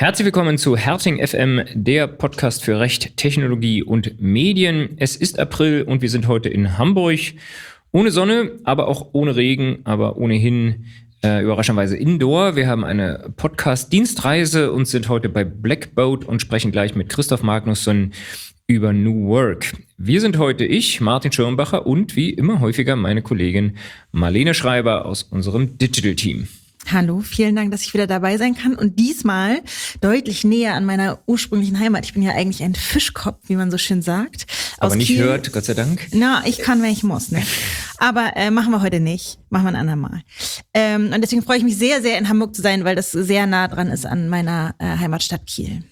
Herzlich willkommen zu Herting FM, der Podcast für Recht, Technologie und Medien. Es ist April und wir sind heute in Hamburg. Ohne Sonne, aber auch ohne Regen, aber ohnehin überraschenderweise indoor. Wir haben eine Podcast-Dienstreise und sind heute bei Blackboat und sprechen gleich mit Christoph Magnusson über New Work. Wir sind heute ich, Martin Schirmbacher und wie immer häufiger meine Kollegin Marlene Schreiber aus unserem Digital-Team. Hallo, vielen Dank, dass ich wieder dabei sein kann und diesmal deutlich näher an meiner ursprünglichen Heimat. Ich bin ja eigentlich ein Fischkopf, wie man so schön sagt. Aber nicht Kiel. Hört, Gott sei Dank. Na, ich kann, wenn ich muss, ne? Aber machen wir heute nicht, machen wir ein andermal. Und deswegen freue ich mich sehr, sehr in Hamburg zu sein, weil das sehr nah dran ist an meiner Heimatstadt Kiel.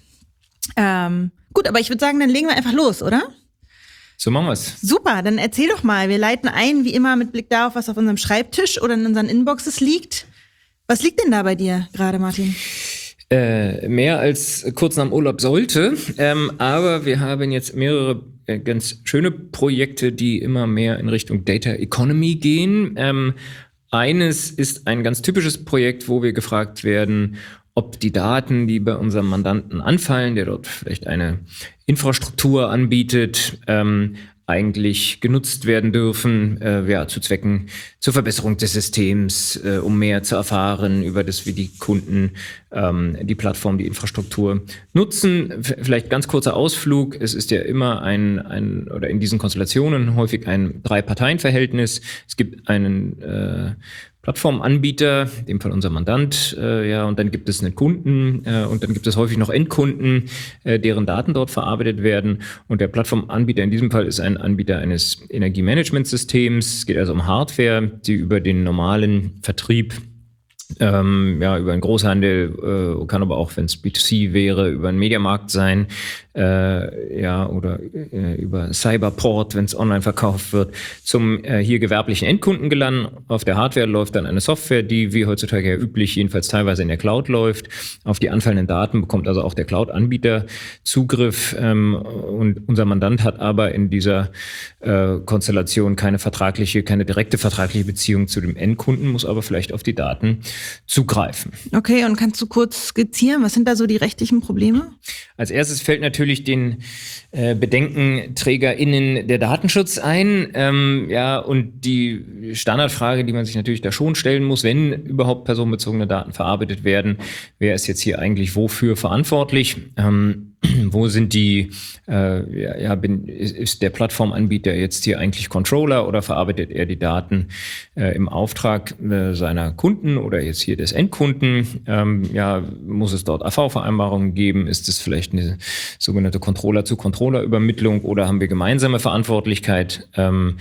Gut, aber ich würde sagen, dann legen wir einfach los, oder? So machen wir's. Super, dann erzähl doch mal. Wir leiten ein, wie immer, mit Blick darauf, was auf unserem Schreibtisch oder in unseren Inboxes liegt. Was liegt denn da bei dir gerade, Martin? Mehr als kurz nach dem Urlaub sollte, aber wir haben jetzt mehrere ganz schöne Projekte, die immer mehr in Richtung Data Economy gehen. Eines ist ein ganz typisches Projekt, wo wir gefragt werden, ob die Daten, die bei unserem Mandanten anfallen, der dort vielleicht eine Infrastruktur anbietet, eigentlich genutzt werden dürfen, zu Zwecken zur Verbesserung des Systems, um mehr zu erfahren über das, wie die Kunden die Plattform, die Infrastruktur nutzen. Vielleicht ganz kurzer Ausflug. Es ist ja immer oder in diesen Konstellationen häufig ein Drei-Parteien-Verhältnis. Es gibt einen Plattformanbieter, in dem Fall unser Mandant, und dann gibt es einen Kunden und dann gibt es häufig noch Endkunden, deren Daten dort verarbeitet werden. Und der Plattformanbieter in diesem Fall ist ein Anbieter eines Energiemanagementsystems. Es geht also um Hardware, die über den normalen Vertrieb über einen Großhandel, kann aber auch, wenn es B2C wäre, über einen Mediamarkt sein, oder über Cyberport, wenn es online verkauft wird, zum hier gewerblichen Endkunden gelangen. Auf der Hardware läuft dann eine Software, die wie heutzutage ja üblich, jedenfalls teilweise in der Cloud läuft. Auf die anfallenden Daten bekommt also auch der Cloud-Anbieter Zugriff. Und unser Mandant hat aber in dieser Konstellation keine direkte vertragliche Beziehung zu dem Endkunden, muss aber vielleicht auf die Daten zugreifen. Okay, und kannst du kurz skizzieren, was sind da so die rechtlichen Probleme? Als erstes fällt natürlich den BedenkenträgerInnen der Datenschutz ein. Und die Standardfrage, die man sich natürlich da schon stellen muss, wenn überhaupt personenbezogene Daten verarbeitet werden, wer ist jetzt hier eigentlich wofür verantwortlich? Wo sind ist der Plattformanbieter jetzt hier eigentlich Controller oder verarbeitet er die Daten im Auftrag seiner Kunden oder jetzt hier des Endkunden? Muss es dort AV-Vereinbarungen geben? Ist es vielleicht eine sogenannte Controller-zu-Controller-Übermittlung oder haben wir gemeinsame Verantwortlichkeit?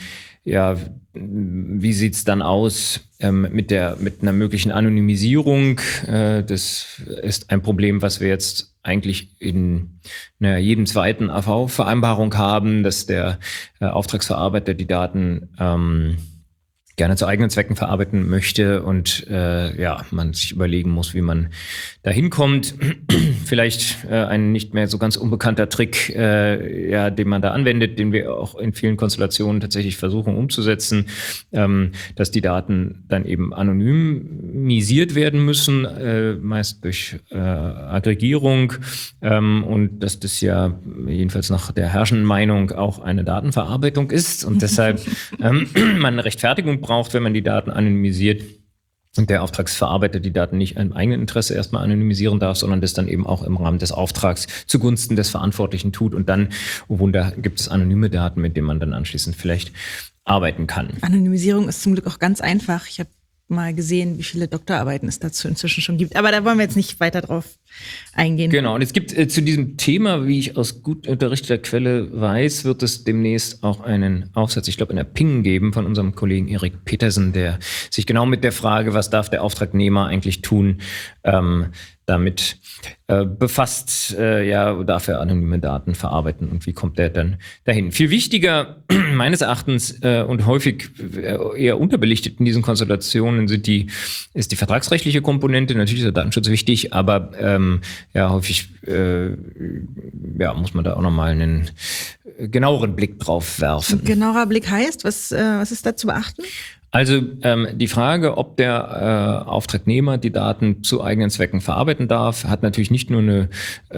Wie sieht's dann aus mit einer möglichen Anonymisierung? Das ist ein Problem, was wir jetzt eigentlich in jedem zweiten AV-Vereinbarung haben, dass der Auftragsverarbeiter die Daten gerne zu eigenen Zwecken verarbeiten möchte und man sich überlegen muss, wie man da hinkommt. Vielleicht ein nicht mehr so ganz unbekannter Trick, den man da anwendet, den wir auch in vielen Konstellationen tatsächlich versuchen umzusetzen, dass die Daten dann eben anonymisiert werden müssen, meist durch Aggregierung und dass das ja jedenfalls nach der herrschenden Meinung auch eine Datenverarbeitung ist und deshalb man eine Rechtfertigung braucht, wenn man die Daten anonymisiert und der Auftragsverarbeiter die Daten nicht im eigenen Interesse erstmal anonymisieren darf, sondern das dann eben auch im Rahmen des Auftrags zugunsten des Verantwortlichen tut und dann, oh Wunder, gibt es anonyme Daten, mit denen man dann anschließend vielleicht arbeiten kann. Anonymisierung ist zum Glück auch ganz einfach. Ich habe mal gesehen, wie viele Doktorarbeiten es dazu inzwischen schon gibt. Aber da wollen wir jetzt nicht weiter drauf eingehen. Genau, und es gibt zu diesem Thema, wie ich aus gut unterrichteter Quelle weiß, wird es demnächst auch einen Aufsatz, ich glaube in der Ping geben von unserem Kollegen Erik Petersen, der sich genau mit der Frage, was darf der Auftragnehmer eigentlich tun, damit befasst, darf er anonyme Daten verarbeiten und wie kommt der dann dahin? Viel wichtiger meines Erachtens und häufig eher unterbelichtet in diesen Konstellationen ist die vertragsrechtliche Komponente. Natürlich ist der Datenschutz wichtig, aber häufig muss man da auch nochmal einen genaueren Blick drauf werfen. Genauerer Blick heißt, was ist da zu beachten? Also die Frage, ob der Auftragnehmer die Daten zu eigenen Zwecken verarbeiten darf, hat natürlich nicht nur eine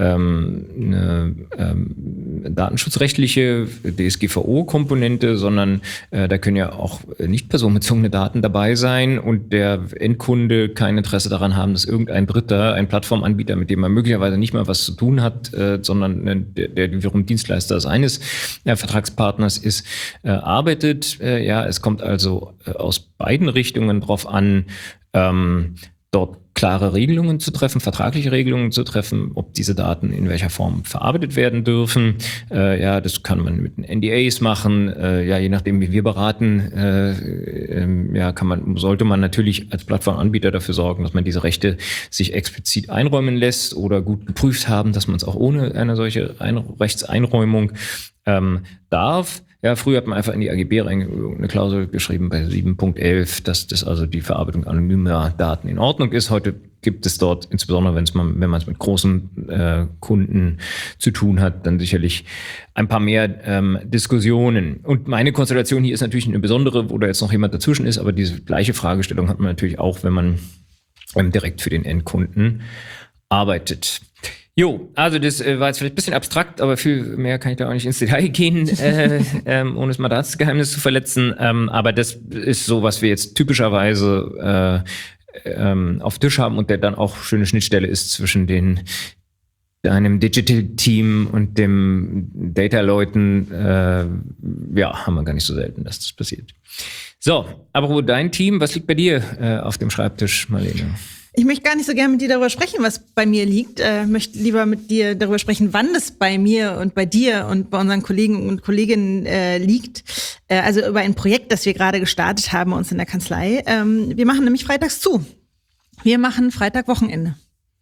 datenschutzrechtliche DSGVO-Komponente, sondern da können ja auch nicht personenbezogene Daten dabei sein und der Endkunde kein Interesse daran haben, dass irgendein Dritter, ein Plattformanbieter, mit dem man möglicherweise nicht mal was zu tun hat, sondern der wiederum Dienstleister seines Vertragspartners ist, arbeitet. Ja, es kommt also aus beiden Richtungen drauf an, dort klare Regelungen zu treffen, vertragliche Regelungen zu treffen, ob diese Daten in welcher Form verarbeitet werden dürfen. Ja, das kann man mit den NDAs machen. Ja, je nachdem, wie wir beraten, ja, sollte man natürlich als Plattformanbieter dafür sorgen, dass man diese Rechte sich explizit einräumen lässt oder gut geprüft haben, dass man es auch ohne eine solche Rechtseinräumung darf. Ja, früher hat man einfach in die AGB eine Klausel geschrieben bei 7.11, dass das also die Verarbeitung anonymer Daten in Ordnung ist. Heute gibt es dort, insbesondere wenn man es mit großen Kunden zu tun hat, dann sicherlich ein paar mehr Diskussionen. Und meine Konstellation hier ist natürlich eine besondere, wo da jetzt noch jemand dazwischen ist, aber diese gleiche Fragestellung hat man natürlich auch, wenn man direkt für den Endkunden arbeitet. Jo, also das war jetzt vielleicht ein bisschen abstrakt, aber viel mehr kann ich da auch nicht ins Detail gehen, ohne das Mandatsgeheimnis zu verletzen. Aber das ist so, was wir jetzt typischerweise auf Tisch haben und der dann auch schöne Schnittstelle ist zwischen einem Digital-Team und dem Data-Leuten. Ja, haben wir gar nicht so selten, dass das passiert. So, aber dein Team, was liegt bei dir auf dem Schreibtisch, Marlene? Ich möchte gar nicht so gerne mit dir darüber sprechen, was bei mir liegt. Möchte lieber mit dir darüber sprechen, wann es bei mir und bei dir und bei unseren Kollegen und Kolleginnen liegt. Also über ein Projekt, das wir gerade gestartet haben bei uns in der Kanzlei. Wir machen nämlich freitags zu. Wir machen Freitag Wochenende.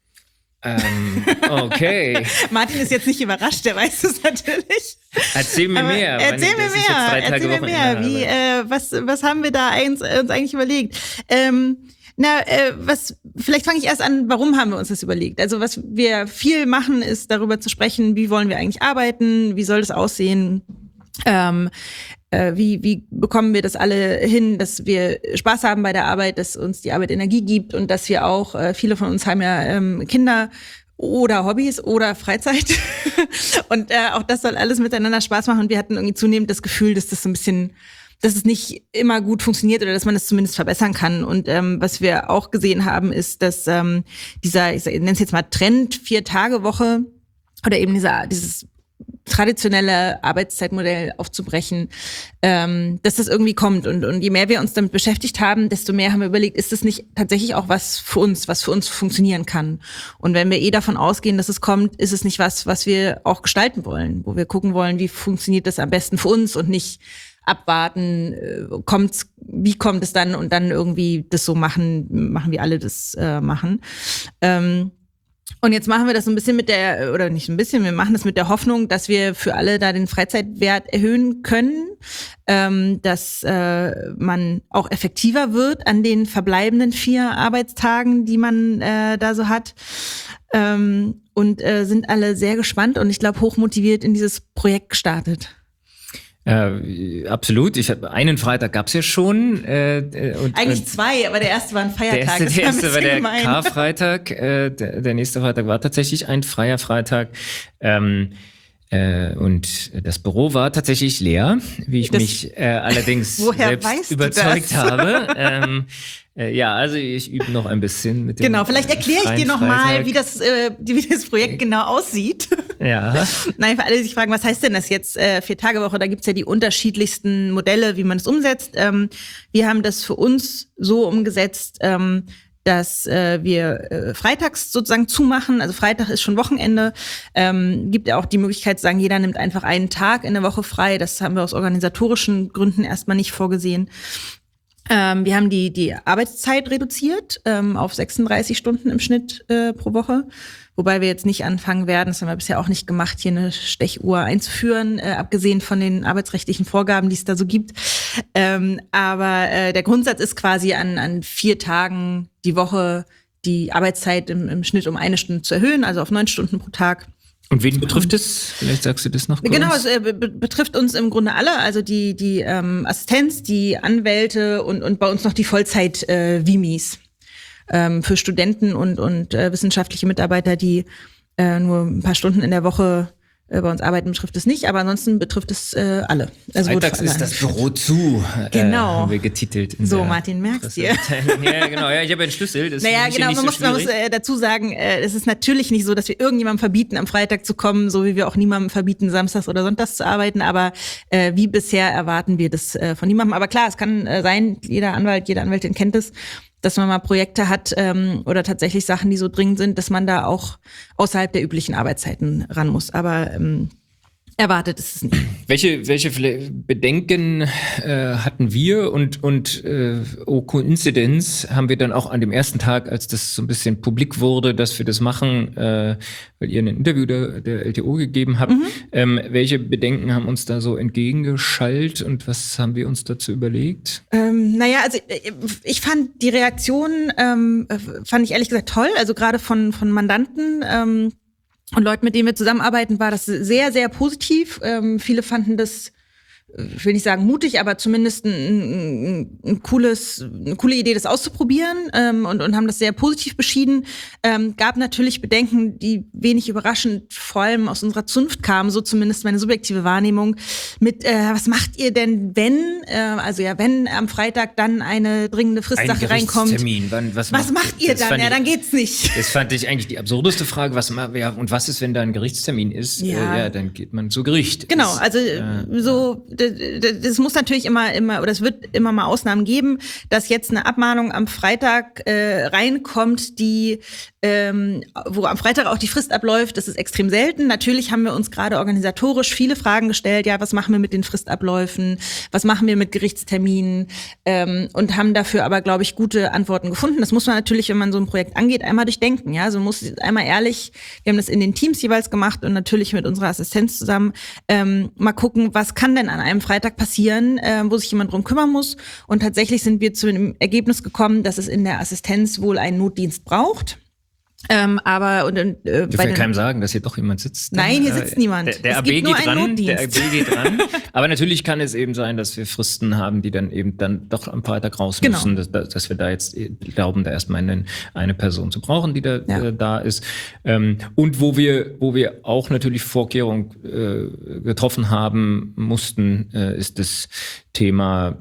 Okay. Martin ist jetzt nicht überrascht, der weiß es natürlich. Erzähl mir mehr. Erzähl mir mehr. Was haben wir da uns eigentlich überlegt? Vielleicht fange ich erst an, warum haben wir uns das überlegt? Also was wir viel machen, ist darüber zu sprechen, wie wollen wir eigentlich arbeiten, wie soll das aussehen, wie bekommen wir das alle hin, dass wir Spaß haben bei der Arbeit, dass uns die Arbeit Energie gibt und dass wir auch, viele von uns haben ja Kinder oder Hobbys oder Freizeit und auch das soll alles miteinander Spaß machen und wir hatten irgendwie zunehmend das Gefühl, dass das so ein bisschen dass es nicht immer gut funktioniert oder dass man es zumindest verbessern kann. Und was wir auch gesehen haben, ist, dass dieser, ich nenne es jetzt mal Trend, 4-Tage-Woche oder eben dieses traditionelle Arbeitszeitmodell aufzubrechen, dass das irgendwie kommt. Und je mehr wir uns damit beschäftigt haben, desto mehr haben wir überlegt, ist das nicht tatsächlich auch was für uns funktionieren kann? Und wenn wir davon ausgehen, dass es kommt, ist es nicht was wir auch gestalten wollen, wo wir gucken wollen, wie funktioniert das am besten für uns und nicht abwarten, wie kommt es dann und dann irgendwie das so machen wie alle das machen. Und jetzt machen wir das so ein bisschen wir machen das mit der Hoffnung, dass wir für alle da den Freizeitwert erhöhen können, dass man auch effektiver wird an den verbleibenden 4 Arbeitstagen, die man da so hat. Und sind alle sehr gespannt und ich glaube hochmotiviert in dieses Projekt gestartet. Absolut. Einen Freitag gab's ja schon. Eigentlich 2, aber der erste war ein Feiertag. Der erste war der Karfreitag. Der nächste Freitag war tatsächlich ein freier Freitag. Und das Büro war tatsächlich leer, wie ich mich allerdings selbst überzeugt habe. Ja, also ich übe noch ein bisschen mit dem. Genau, vielleicht erkläre ich dir nochmal, wie das Projekt genau aussieht. Ja. Nein, für alle, die sich fragen, was heißt denn das jetzt 4-Tage-Woche? Da gibt's ja die unterschiedlichsten Modelle, wie man es umsetzt. Wir haben das für uns so umgesetzt, dass wir freitags sozusagen zumachen. Also Freitag ist schon Wochenende. Gibt ja auch die Möglichkeit zu sagen, jeder nimmt einfach einen Tag in der Woche frei. Das haben wir aus organisatorischen Gründen erstmal nicht vorgesehen. Wir haben die Arbeitszeit reduziert auf 36 Stunden im Schnitt pro Woche. Wobei wir jetzt nicht anfangen werden, das haben wir bisher auch nicht gemacht, hier eine Stechuhr einzuführen, abgesehen von den arbeitsrechtlichen Vorgaben, die es da so gibt. Aber der Grundsatz ist quasi an 4 Tagen die Woche die Arbeitszeit im Schnitt um 1 Stunde zu erhöhen, also auf 9 Stunden pro Tag. Und wen betrifft es? Vielleicht sagst du das noch kurz. Genau, es betrifft uns im Grunde alle, also die Assistenz, die Anwälte und bei uns noch die Vollzeit-Vimis für Studenten und wissenschaftliche Mitarbeiter, die nur ein paar Stunden in der Woche bei uns arbeiten, betrifft es nicht, aber ansonsten betrifft es alle. Also freitags ist das Büro zu, genau. Haben wir getitelt. So, Martin, merkst du? Ja, genau. Ja, ich habe einen Schlüssel. Das naja, genau, man muss dazu sagen, es ist natürlich nicht so, dass wir irgendjemandem verbieten, am Freitag zu kommen, so wie wir auch niemandem verbieten, samstags oder sonntags zu arbeiten, aber wie bisher erwarten wir das von niemandem. Aber klar, es kann sein, jeder Anwalt, jede Anwältin kennt es, dass man mal Projekte hat oder tatsächlich Sachen, die so dringend sind, dass man da auch außerhalb der üblichen Arbeitszeiten ran muss. Aber erwartet ist es nicht. Welche Bedenken hatten wir und Coincidence haben wir dann auch an dem ersten Tag, als das so ein bisschen publik wurde, dass wir das machen, weil ihr ein Interview der LTO gegeben habt. Welche Bedenken haben uns da so entgegengeschallt und was haben wir uns dazu überlegt? Naja, also ich fand die Reaktion, fand ich ehrlich gesagt toll, also gerade von Mandanten, und Leuten, mit denen wir zusammenarbeiten, war das sehr, sehr positiv. Viele fanden das, ich will nicht sagen mutig, aber zumindest eine coole Idee, das auszuprobieren und haben das sehr positiv beschieden. Gab natürlich Bedenken, die wenig überraschend vor allem aus unserer Zunft kamen, so zumindest meine subjektive Wahrnehmung, mit was macht ihr denn, wenn am Freitag dann eine dringende Fristsache reinkommt. Was macht ihr dann? Ja, dann geht's nicht. Das fand ich eigentlich die absurdeste Frage. Was ist, wenn da ein Gerichtstermin ist? Ja, dann geht man zu Gericht. Genau, also so das muss natürlich immer, oder es wird immer mal Ausnahmen geben, dass jetzt eine Abmahnung am Freitag reinkommt, wo am Freitag auch die Frist abläuft. Das ist extrem selten. Natürlich haben wir uns gerade organisatorisch viele Fragen gestellt. Ja, was machen wir mit den Fristabläufen? Was machen wir mit Gerichtsterminen? Und haben dafür aber, glaube ich, gute Antworten gefunden. Das muss man natürlich, wenn man so ein Projekt angeht, einmal durchdenken. Ja, also man muss einmal ehrlich, wir haben das in den Teams jeweils gemacht und natürlich mit unserer Assistenz zusammen mal gucken, was kann denn an einem Freitag passieren, wo sich jemand drum kümmern muss. Und tatsächlich sind wir zu dem Ergebnis gekommen, dass es in der Assistenz wohl einen Notdienst braucht. Aber dürfen wir keinem sagen, dass hier doch jemand sitzt? Nein, hier sitzt niemand. Der AB geht dran. Aber natürlich kann es eben sein, dass wir Fristen haben, die dann eben doch am Freitag raus müssen, dass wir da jetzt glauben, da erstmal eine Person zu brauchen, die da ist. Und wo wir auch natürlich Vorkehrungen getroffen haben mussten, ist das Thema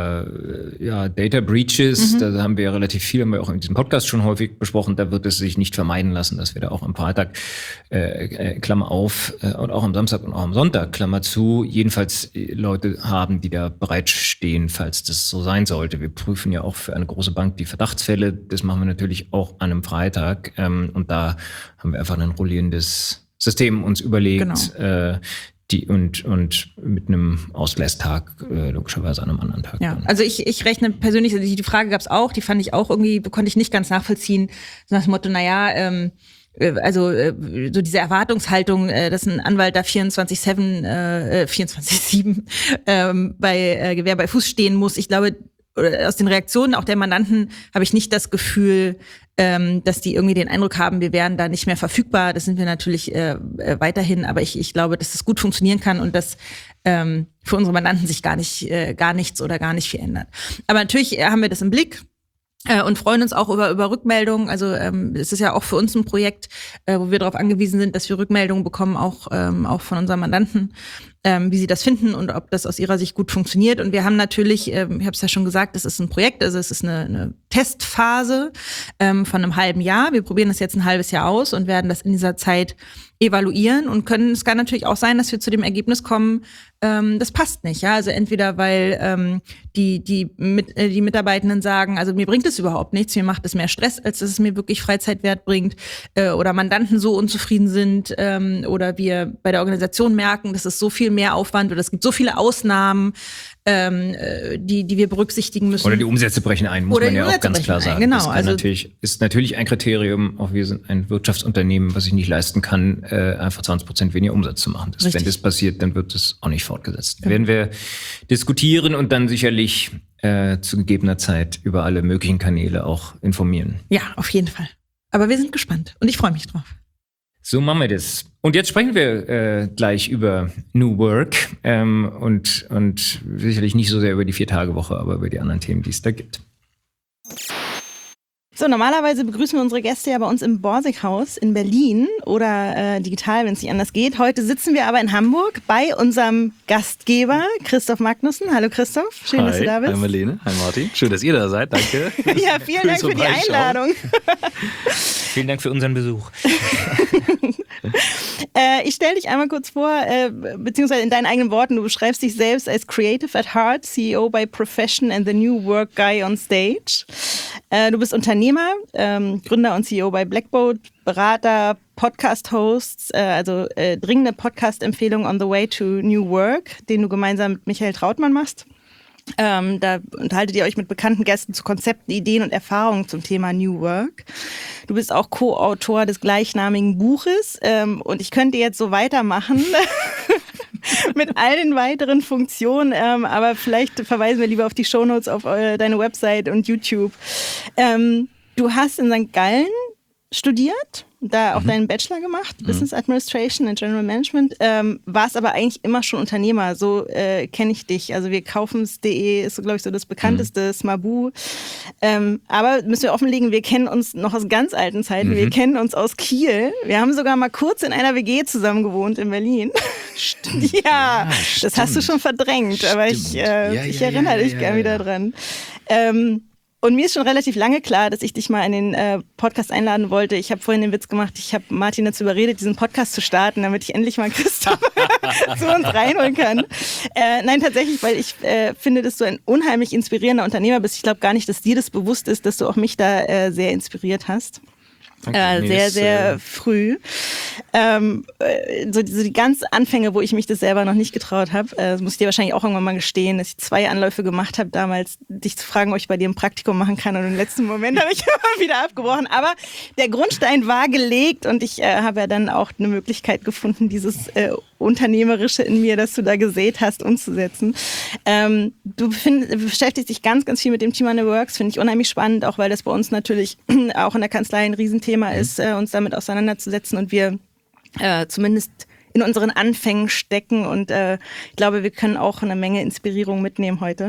Data Breaches, da haben wir relativ viel, haben wir auch in diesem Podcast schon häufig besprochen, da wird es sich nicht vermeiden lassen, dass wir da auch am Freitag, Klammer auf, und auch am Samstag und auch am Sonntag, Klammer zu, jedenfalls Leute haben, die da bereitstehen, falls das so sein sollte. Wir prüfen ja auch für eine große Bank die Verdachtsfälle, das machen wir natürlich auch an einem Freitag, und da haben wir einfach ein rollierendes System uns überlegt, genau. Und mit einem Ausgleichstag logischerweise an einem anderen Tag. Ja, dann. also ich rechne persönlich, die Frage gab's auch, die fand ich auch irgendwie, konnte ich nicht ganz nachvollziehen, so nach dem Motto, so diese Erwartungshaltung, dass ein Anwalt da 24/7 bei Gewehr bei Fuß stehen muss. Ich glaube, aus den Reaktionen auch der Mandanten habe ich nicht das Gefühl, dass die irgendwie den Eindruck haben, wir wären da nicht mehr verfügbar. Das sind wir natürlich weiterhin, aber ich glaube, dass das gut funktionieren kann und dass für unsere Mandanten sich gar nichts oder gar nicht viel ändert. Aber natürlich haben wir das im Blick. Und freuen uns auch über Rückmeldungen. Also es ist ja auch für uns ein Projekt, wo wir darauf angewiesen sind, dass wir Rückmeldungen bekommen, auch von unseren Mandanten, wie sie das finden und ob das aus ihrer Sicht gut funktioniert. Und wir haben natürlich, ich habe es ja schon gesagt, es ist ein Projekt, also es ist eine Testphase von einem halben Jahr. Wir probieren das jetzt ein halbes Jahr aus und werden das in dieser Zeit evaluieren und es kann natürlich auch sein, dass wir zu dem Ergebnis kommen, das passt nicht, ja, also entweder weil die Mitarbeitenden sagen, also mir bringt es überhaupt nichts, mir macht es mehr Stress, als dass es mir wirklich Freizeitwert bringt, oder Mandanten so unzufrieden sind, oder wir bei der Organisation merken, das ist so viel mehr Aufwand oder es gibt so viele Ausnahmen, die wir berücksichtigen müssen. Oder die Umsätze brechen ein, muss man ja auch ganz klar sagen. Genau, das ist natürlich ein Kriterium, auch wir sind ein Wirtschaftsunternehmen, was sich nicht leisten kann, einfach 20% weniger Umsatz zu machen. Wenn das passiert, dann wird es auch nicht fortgesetzt. Ja. Werden wir diskutieren und dann sicherlich zu gegebener Zeit über alle möglichen Kanäle auch informieren. Ja, auf jeden Fall. Aber wir sind gespannt und ich freue mich drauf. So machen wir das. Und jetzt sprechen wir gleich über New Work und sicherlich nicht so sehr über die 4-Tage-Woche, aber über die anderen Themen, die es da gibt. So, normalerweise begrüßen wir unsere Gäste ja bei uns im Borsighaus in Berlin oder digital, wenn es nicht anders geht. Heute sitzen wir aber in Hamburg bei unserem Gastgeber Christoph Magnussen. Hallo Christoph, schön, dass du da bist. Hi Marlene, hi Martin. Schön, dass ihr da seid, danke. Ja, vielen Dank für die Einladung. Vielen Dank für unseren Besuch. Ich stelle dich einmal kurz vor, beziehungsweise in deinen eigenen Worten, du beschreibst dich selbst als Creative at Heart, CEO by Profession and the New Work Guy on Stage. Du bist Unternehmer, Gründer und CEO bei Blackboat, Berater, Podcast-Hosts, also dringende Podcast-Empfehlung on the way to New Work, den du gemeinsam mit Michael Trautmann machst. Da unterhaltet ihr euch mit bekannten Gästen zu Konzepten, Ideen und Erfahrungen zum Thema New Work. Du bist auch Co-Autor des gleichnamigen Buches und ich könnte jetzt so weitermachen mit all den weiteren Funktionen, aber vielleicht verweisen wir lieber auf die Shownotes, auf deine Website und YouTube. Du hast in St. Gallen studiert, da auch deinen Bachelor gemacht, Business Administration and General Management, warst aber eigentlich immer schon Unternehmer, so kenne ich dich. Also wir kaufen's.de ist, glaube ich, so das bekannteste, Smabu. Aber müssen wir offenlegen, wir kennen uns noch aus ganz alten Zeiten, wir kennen uns aus Kiel. Wir haben sogar mal kurz in einer WG zusammen gewohnt in Berlin. Stimmt. Ja, das hast du schon verdrängt, aber ich erinnere dich gern wieder dran. Und mir ist schon relativ lange klar, dass ich dich mal in den Podcast einladen wollte. Ich habe vorhin den Witz gemacht, ich habe Martin dazu überredet, diesen Podcast zu starten, damit ich endlich mal Christoph zu uns reinholen kann. Nein, tatsächlich, weil ich finde, dass du ein unheimlich inspirierender Unternehmer bist. Ich glaube gar nicht, dass dir das bewusst ist, dass du auch mich da sehr inspiriert hast. Sehr früh. So die ganz Anfänge, wo ich mich das selber noch nicht getraut habe, das muss ich dir wahrscheinlich auch irgendwann mal gestehen, dass ich 2 Anläufe gemacht habe damals, dich zu fragen, ob ich bei dir ein Praktikum machen kann, und im letzten Moment habe ich immer wieder abgebrochen. Aber der Grundstein war gelegt und ich habe ja dann auch eine Möglichkeit gefunden, dieses Unternehmerische in mir, das du da gesät hast, umzusetzen. Du beschäftigst dich ganz, ganz viel mit dem Thema New Works, finde ich unheimlich spannend, auch weil das bei uns natürlich auch in der Kanzlei ein Riesenthema ist, uns damit auseinanderzusetzen und wir zumindest in unseren Anfängen stecken und ich glaube, wir können auch eine Menge Inspirierung mitnehmen heute.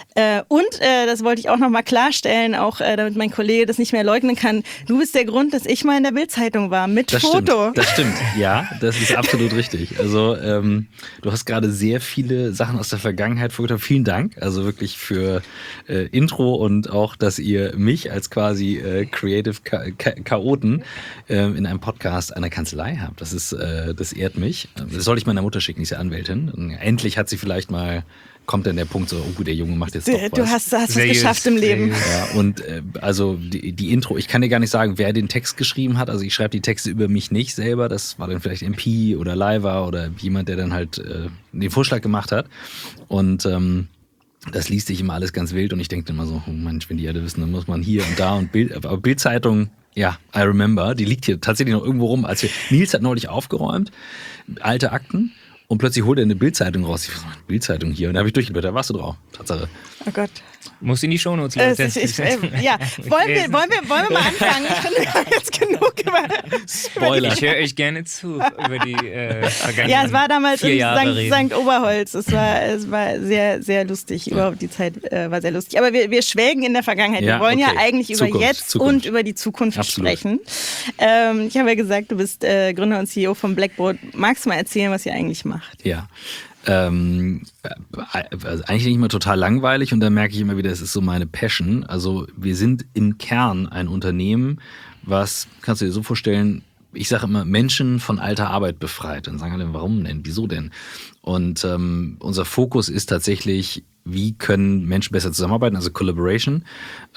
Das wollte ich auch nochmal klarstellen, auch damit mein Kollege das nicht mehr leugnen kann. Du bist der Grund, dass ich mal in der Bild-Zeitung war, mit das Foto. Das stimmt, ja, das ist absolut richtig. Also du hast gerade sehr viele Sachen aus der Vergangenheit vorgetragen. Vielen Dank, also wirklich für Intro und auch, dass ihr mich als quasi Creative Chaoten in einem Podcast einer Kanzlei habt. Das ehrt mich. Das soll ich meiner Mutter schicken, die ist ja Anwältin. Und endlich hat sie vielleicht mal, kommt dann der Punkt so, oh, der Junge macht jetzt doch was. Du hast es geschafft im Leben. Ja, und also die Intro, ich kann dir gar nicht sagen, wer den Text geschrieben hat. Also ich schreibe die Texte über mich nicht selber. Das war dann vielleicht MP oder Liva oder jemand, der dann halt den Vorschlag gemacht hat. Und das liest sich immer alles ganz wild und ich denke dann immer so, oh Mensch, wenn die alle wissen, dann muss man hier und da und aber Bild-Zeitung, ja, I remember, die liegt hier tatsächlich noch irgendwo rum. Nils hat neulich aufgeräumt, alte Akten, und plötzlich holt er eine Bild-Zeitung raus. Ich war Bild-Zeitung hier, und da habe ich durchgeblättert, da warst du drauf. Tatsache. Oh Gott. Muss in die Shownotes, Leute. Ja, wollen wir mal anfangen? Ich finde, wir haben jetzt genug über Spoiler. Ich höre euch gerne zu über die vergangenen Ja, es war damals 4 Jahre in St. Oberholz. Es war sehr, sehr lustig. Überhaupt die Zeit war sehr lustig. Aber wir schwelgen in der Vergangenheit. Ja, wir wollen ja okay. eigentlich über jetzt und über die Zukunft sprechen. Ich habe ja gesagt, du bist Gründer und CEO von Blackboat. Magst du mal erzählen, was ihr eigentlich macht? Ja. Also eigentlich nicht mal total langweilig, und da merke ich immer wieder, es ist so meine Passion. Also wir sind im Kern ein Unternehmen, was, kannst du dir so vorstellen, ich sage immer, Menschen von alter Arbeit befreit. Dann sagen alle, warum denn, wieso denn? Und unser Fokus ist tatsächlich, wie können Menschen besser zusammenarbeiten, also Collaboration.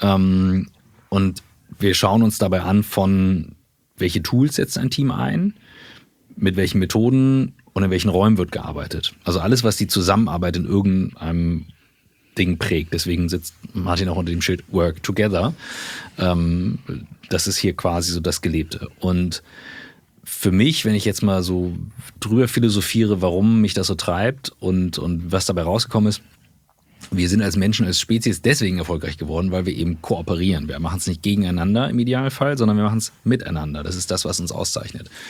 Und wir schauen uns dabei an, von welche Tools setzt ein Team ein, mit welchen Methoden und in welchen Räumen wird gearbeitet. Also alles, was die Zusammenarbeit in irgendeinem Ding prägt. Deswegen sitzt Martin auch unter dem Schild Work Together. Das ist hier quasi so das Gelebte. Und für mich, wenn ich jetzt mal so drüber philosophiere, warum mich das so treibt und was dabei rausgekommen ist, wir sind als Menschen, als Spezies deswegen erfolgreich geworden, weil wir eben kooperieren. Wir machen es nicht gegeneinander im Idealfall, sondern wir machen es miteinander. Das ist das, was uns auszeichnet.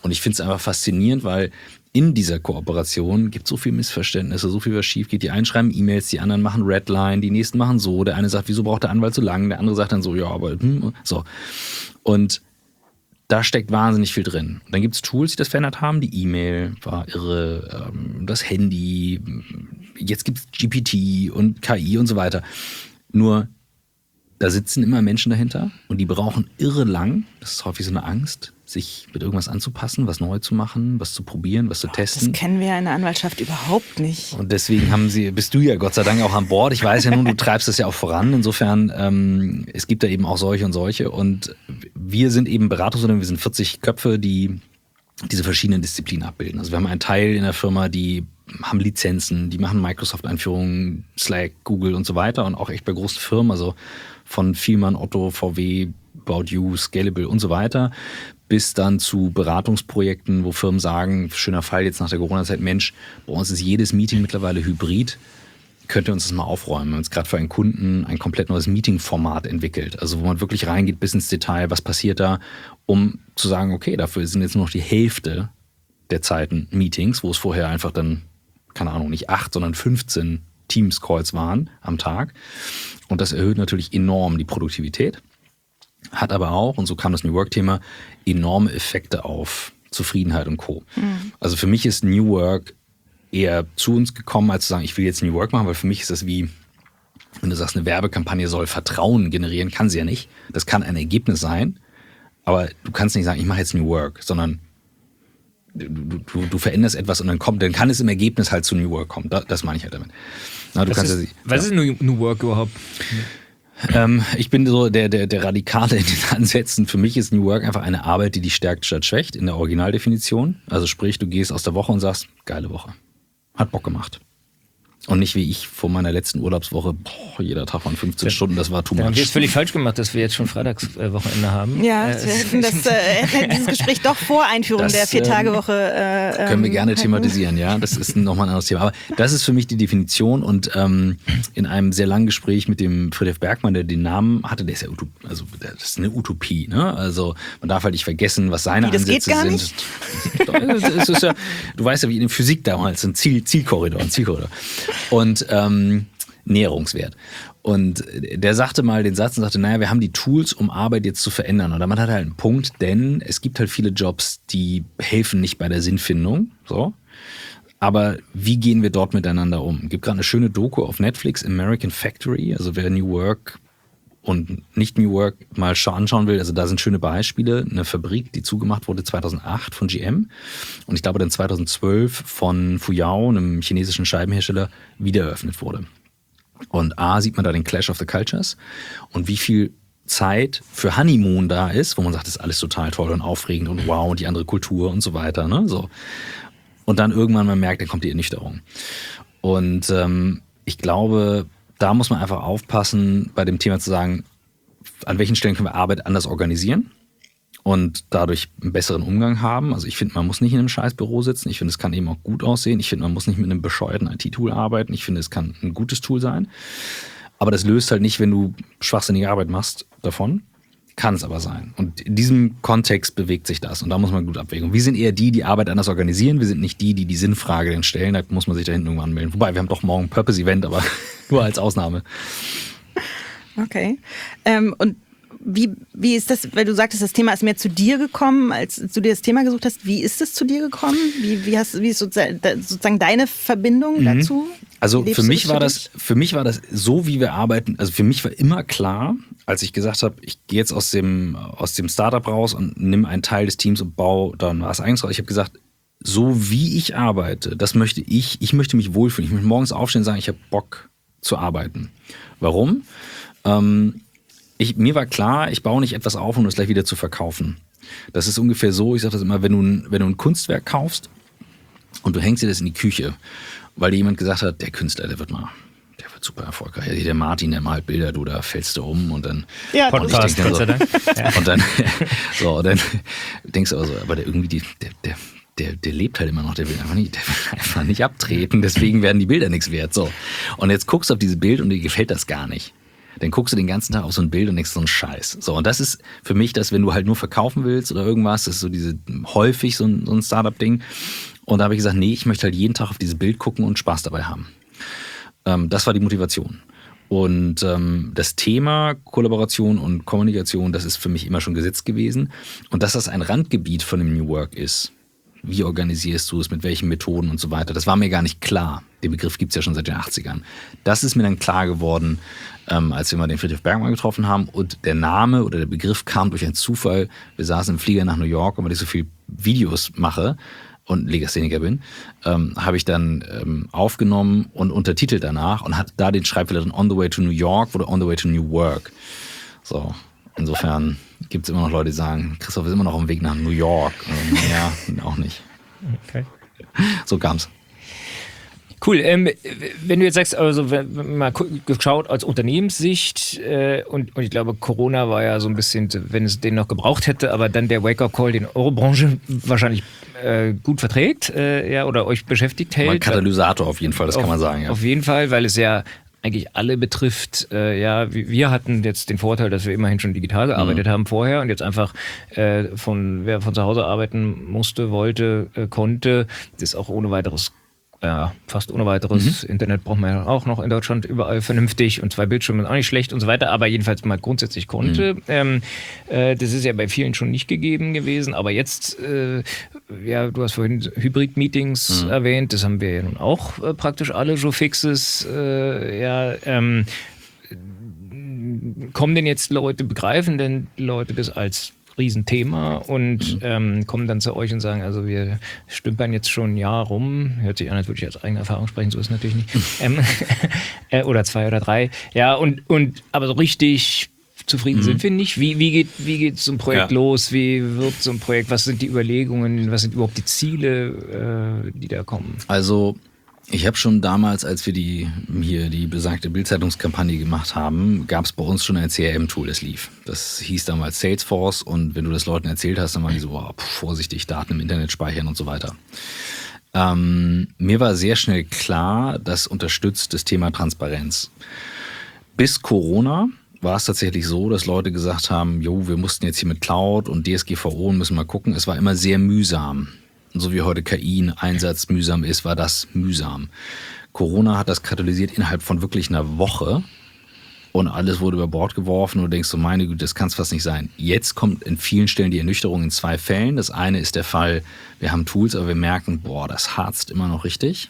Und ich finde es einfach faszinierend, weil in dieser Kooperation gibt es so viel Missverständnisse, so viel, was schief geht. Die einen schreiben E-Mails, die anderen machen Redline, die nächsten machen so. Der eine sagt, wieso braucht der Anwalt so lange? Der andere sagt dann so, ja, aber so. Und da steckt wahnsinnig viel drin. Und dann gibt es Tools, die das verändert haben. Die E-Mail war irre, das Handy, jetzt gibt es GPT und KI und so weiter. Nur da sitzen immer Menschen dahinter und die brauchen irre lang, das ist häufig so eine Angst, sich mit irgendwas anzupassen, was neu zu machen, was zu probieren, was zu testen. Das kennen wir ja in der Anwaltschaft überhaupt nicht. Und deswegen bist du ja Gott sei Dank auch an Bord. Ich weiß ja nun, du treibst das ja auch voran. Insofern, es gibt da eben auch solche und solche. Und wir sind eben Beratungsunternehmen, wir sind 40 Köpfe, die diese verschiedenen Disziplinen abbilden. Also wir haben einen Teil in der Firma, die haben Lizenzen, die machen Microsoft-Einführungen, Slack, Google und so weiter und auch echt bei großen Firmen, also von Vielmann, Otto, VW, About You, Scalable und so weiter, bis dann zu Beratungsprojekten, wo Firmen sagen, schöner Fall jetzt nach der Corona-Zeit, Mensch, bei uns ist jedes Meeting mittlerweile hybrid, könnt ihr uns das mal aufräumen? Wir haben uns gerade für einen Kunden ein komplett neues Meeting-Format entwickelt, also wo man wirklich reingeht bis ins Detail, was passiert da, um zu sagen, okay, dafür sind jetzt nur noch die Hälfte der Zeiten Meetings, wo es vorher einfach dann, keine Ahnung, nicht 8, sondern 15 Teams-Calls waren am Tag. Und das erhöht natürlich enorm die Produktivität, hat aber auch, und so kam das New Work-Thema, enorme Effekte auf Zufriedenheit und Co. Mhm. Also für mich ist New Work eher zu uns gekommen, als zu sagen, ich will jetzt New Work machen, weil für mich ist das wie, wenn du sagst, eine Werbekampagne soll Vertrauen generieren, kann sie ja nicht. Das kann ein Ergebnis sein, aber du kannst nicht sagen, ich mache jetzt New Work, sondern du veränderst etwas und dann kann es im Ergebnis halt zu New Work kommen. Das meine ich halt damit. Na, was ist New Work überhaupt? Ich bin so der Radikale in den Ansätzen. Für mich ist New Work einfach eine Arbeit, die dich stärkt statt schwächt, in der Originaldefinition. Also sprich, du gehst aus der Woche und sagst, geile Woche. Hat Bock gemacht. Und nicht wie ich vor meiner letzten Urlaubswoche, jeder Tag waren 15 Stunden, das war too much. Dann haben wir es völlig falsch gemacht, dass wir jetzt schon Freitagswochenende haben. Ja, wir hätten dieses Gespräch doch vor Einführung der 4-Tage-Woche. Können wir gerne thematisieren, ja. Das ist nochmal ein anderes Thema. Aber das ist für mich die Definition und in einem sehr langen Gespräch mit dem Friedrich Bergmann, der den Namen hatte, der ist ja das ist eine Utopie, ne? Also man darf halt nicht vergessen, was seine Ansätze sind. Das ist ja, du weißt ja, wie in der Physik damals, ein Zielkorridor. Und Näherungswert. Und der sagte mal den Satz und sagte, naja, wir haben die Tools, um Arbeit jetzt zu verändern. Und damit hat er halt einen Punkt, denn es gibt halt viele Jobs, die helfen nicht bei der Sinnfindung. So. Aber wie gehen wir dort miteinander um? Es gibt gerade eine schöne Doku auf Netflix, American Factory. Also wer New Work und nicht New Work mal anschauen will, also da sind schöne Beispiele. Eine Fabrik, die zugemacht wurde 2008 von GM und ich glaube dann 2012 von Fuyao, einem chinesischen Scheibenhersteller, wieder eröffnet wurde. Und sieht man da den Clash of the Cultures und wie viel Zeit für Honeymoon da ist, wo man sagt, das ist alles total toll und aufregend und wow und die andere Kultur und so weiter. Ne? So. Und dann irgendwann man merkt, dann kommt die Ernüchterung. Und ich glaube, da muss man einfach aufpassen, bei dem Thema zu sagen, an welchen Stellen können wir Arbeit anders organisieren und dadurch einen besseren Umgang haben. Also ich finde, man muss nicht in einem Scheißbüro sitzen. Ich finde, es kann eben auch gut aussehen. Ich finde, man muss nicht mit einem bescheuerten IT-Tool arbeiten. Ich finde, es kann ein gutes Tool sein. Aber das löst halt nicht, wenn du schwachsinnige Arbeit machst, davon. Kann es aber sein. Und in diesem Kontext bewegt sich das. Und da muss man gut abwägen. Wir sind eher die Arbeit anders organisieren. Wir sind nicht die Sinnfrage dann stellen. Da muss man sich da hinten irgendwann anmelden. Wobei, wir haben doch morgen ein Purpose-Event, aber nur als Ausnahme. Okay. Und wie ist das, weil du sagtest, das Thema ist mehr zu dir gekommen, als du dir das Thema gesucht hast. Wie ist es zu dir gekommen? Wie ist sozusagen deine Verbindung dazu? Also für mich war das so, wie wir arbeiten. Also für mich war immer klar, als ich gesagt habe, ich gehe jetzt aus dem Startup raus und nimm einen Teil des Teams und baue dann was eigenes raus. Ich habe gesagt, so wie ich arbeite, das möchte ich möchte mich wohlfühlen. Ich möchte morgens aufstehen und sagen, ich habe Bock zu arbeiten. Warum? Mir war klar, ich baue nicht etwas auf, um es gleich wieder zu verkaufen. Das ist ungefähr so, ich sage das immer, wenn du ein Kunstwerk kaufst und du hängst dir das in die Küche, weil dir jemand gesagt hat, der Künstler, der wird super erfolgreich. Der Martin, der malt Bilder, da fällst du um und dann... Ja, Podcast, Gott sei Dank. Und dann denkst du aber so, aber der irgendwie, der lebt halt immer noch, der will einfach nicht abtreten, deswegen werden die Bilder nichts wert. So. Und jetzt guckst du auf dieses Bild und dir gefällt das gar nicht. dann guckst du den ganzen Tag auf so ein Bild und denkst so ein Scheiß. So, und das ist für mich das, wenn du halt nur verkaufen willst oder irgendwas, das ist so häufig so ein Startup-Ding. Und da habe ich gesagt, nee, ich möchte halt jeden Tag auf dieses Bild gucken und Spaß dabei haben. Das war die Motivation. Und das Thema Kollaboration und Kommunikation, das ist für mich immer schon gesetzt gewesen. Und dass das ein Randgebiet von dem New Work ist, wie organisierst du es, mit welchen Methoden und so weiter, das war mir gar nicht klar. Den Begriff gibt es ja schon seit den 80ern. Das ist mir dann klar geworden, als wir mal den Friedrich Bergmann getroffen haben. Und der Name oder der Begriff kam durch einen Zufall. Wir saßen im Flieger nach New York, und weil ich so viel Videos mache und Legastheniker bin, habe ich dann aufgenommen und untertitelt danach und hatte da den Schreibfehler drin, On the way to New York oder On the way to New Work. So, insofern gibt es immer noch Leute, die sagen, Christoph ist immer noch auf dem Weg nach New York. Ja, auch nicht. Okay. So kam's. Cool. Wenn du jetzt sagst, also wenn man mal geschaut aus Unternehmenssicht und ich glaube, Corona war ja so ein bisschen, wenn es den noch gebraucht hätte, aber dann der Wake-up-Call, den eure Branche wahrscheinlich gut verträgt, oder euch beschäftigt hält. Ein Katalysator auf jeden Fall, das kann man sagen. Ja. Auf jeden Fall, weil es ja eigentlich alle betrifft. Wir hatten jetzt den Vorteil, dass wir immerhin schon digital gearbeitet haben vorher und jetzt einfach wer von zu Hause arbeiten musste, wollte, konnte, das auch ohne weiteres fast ohne weiteres. Internet braucht man ja auch noch in Deutschland überall vernünftig und 2 Bildschirme ist auch nicht schlecht und so weiter, aber jedenfalls mal grundsätzlich konnte. Das ist ja bei vielen schon nicht gegeben gewesen, aber jetzt, du hast vorhin Hybrid-Meetings erwähnt, das haben wir ja nun auch praktisch alle so fixes, kommen denn jetzt Leute, begreifen denn Leute das als Riesenthema und kommen dann zu euch und sagen, also wir stümpern jetzt schon ein Jahr rum, hört sich an, als würde ich aus eigener Erfahrung sprechen, so ist es natürlich nicht, oder 2 oder 3, aber so richtig zufrieden sind wir nicht. Wie geht so ein Projekt los? Wie wird so ein Projekt? Was sind die Überlegungen? Was sind überhaupt die Ziele, die da kommen? Also ich habe schon damals, als wir die besagte Bild-Zeitungskampagne gemacht haben, gab es bei uns schon ein CRM-Tool, das lief. Das hieß damals Salesforce und wenn du das Leuten erzählt hast, dann waren die so, vorsichtig, Daten im Internet speichern und so weiter. Mir war sehr schnell klar, das unterstützt das Thema Transparenz. Bis Corona war es tatsächlich so, dass Leute gesagt haben, wir mussten jetzt hier mit Cloud und DSGVO und müssen mal gucken. Es war immer sehr mühsam. So wie heute KI ein Einsatz mühsam ist, war das mühsam. Corona hat das katalysiert innerhalb von wirklich einer Woche und alles wurde über Bord geworfen und du denkst so, meine Güte, das kann es fast nicht sein. Jetzt kommt in vielen Stellen die Ernüchterung in 2 Fällen. Das eine ist der Fall, wir haben Tools, aber wir merken, das harzt immer noch richtig.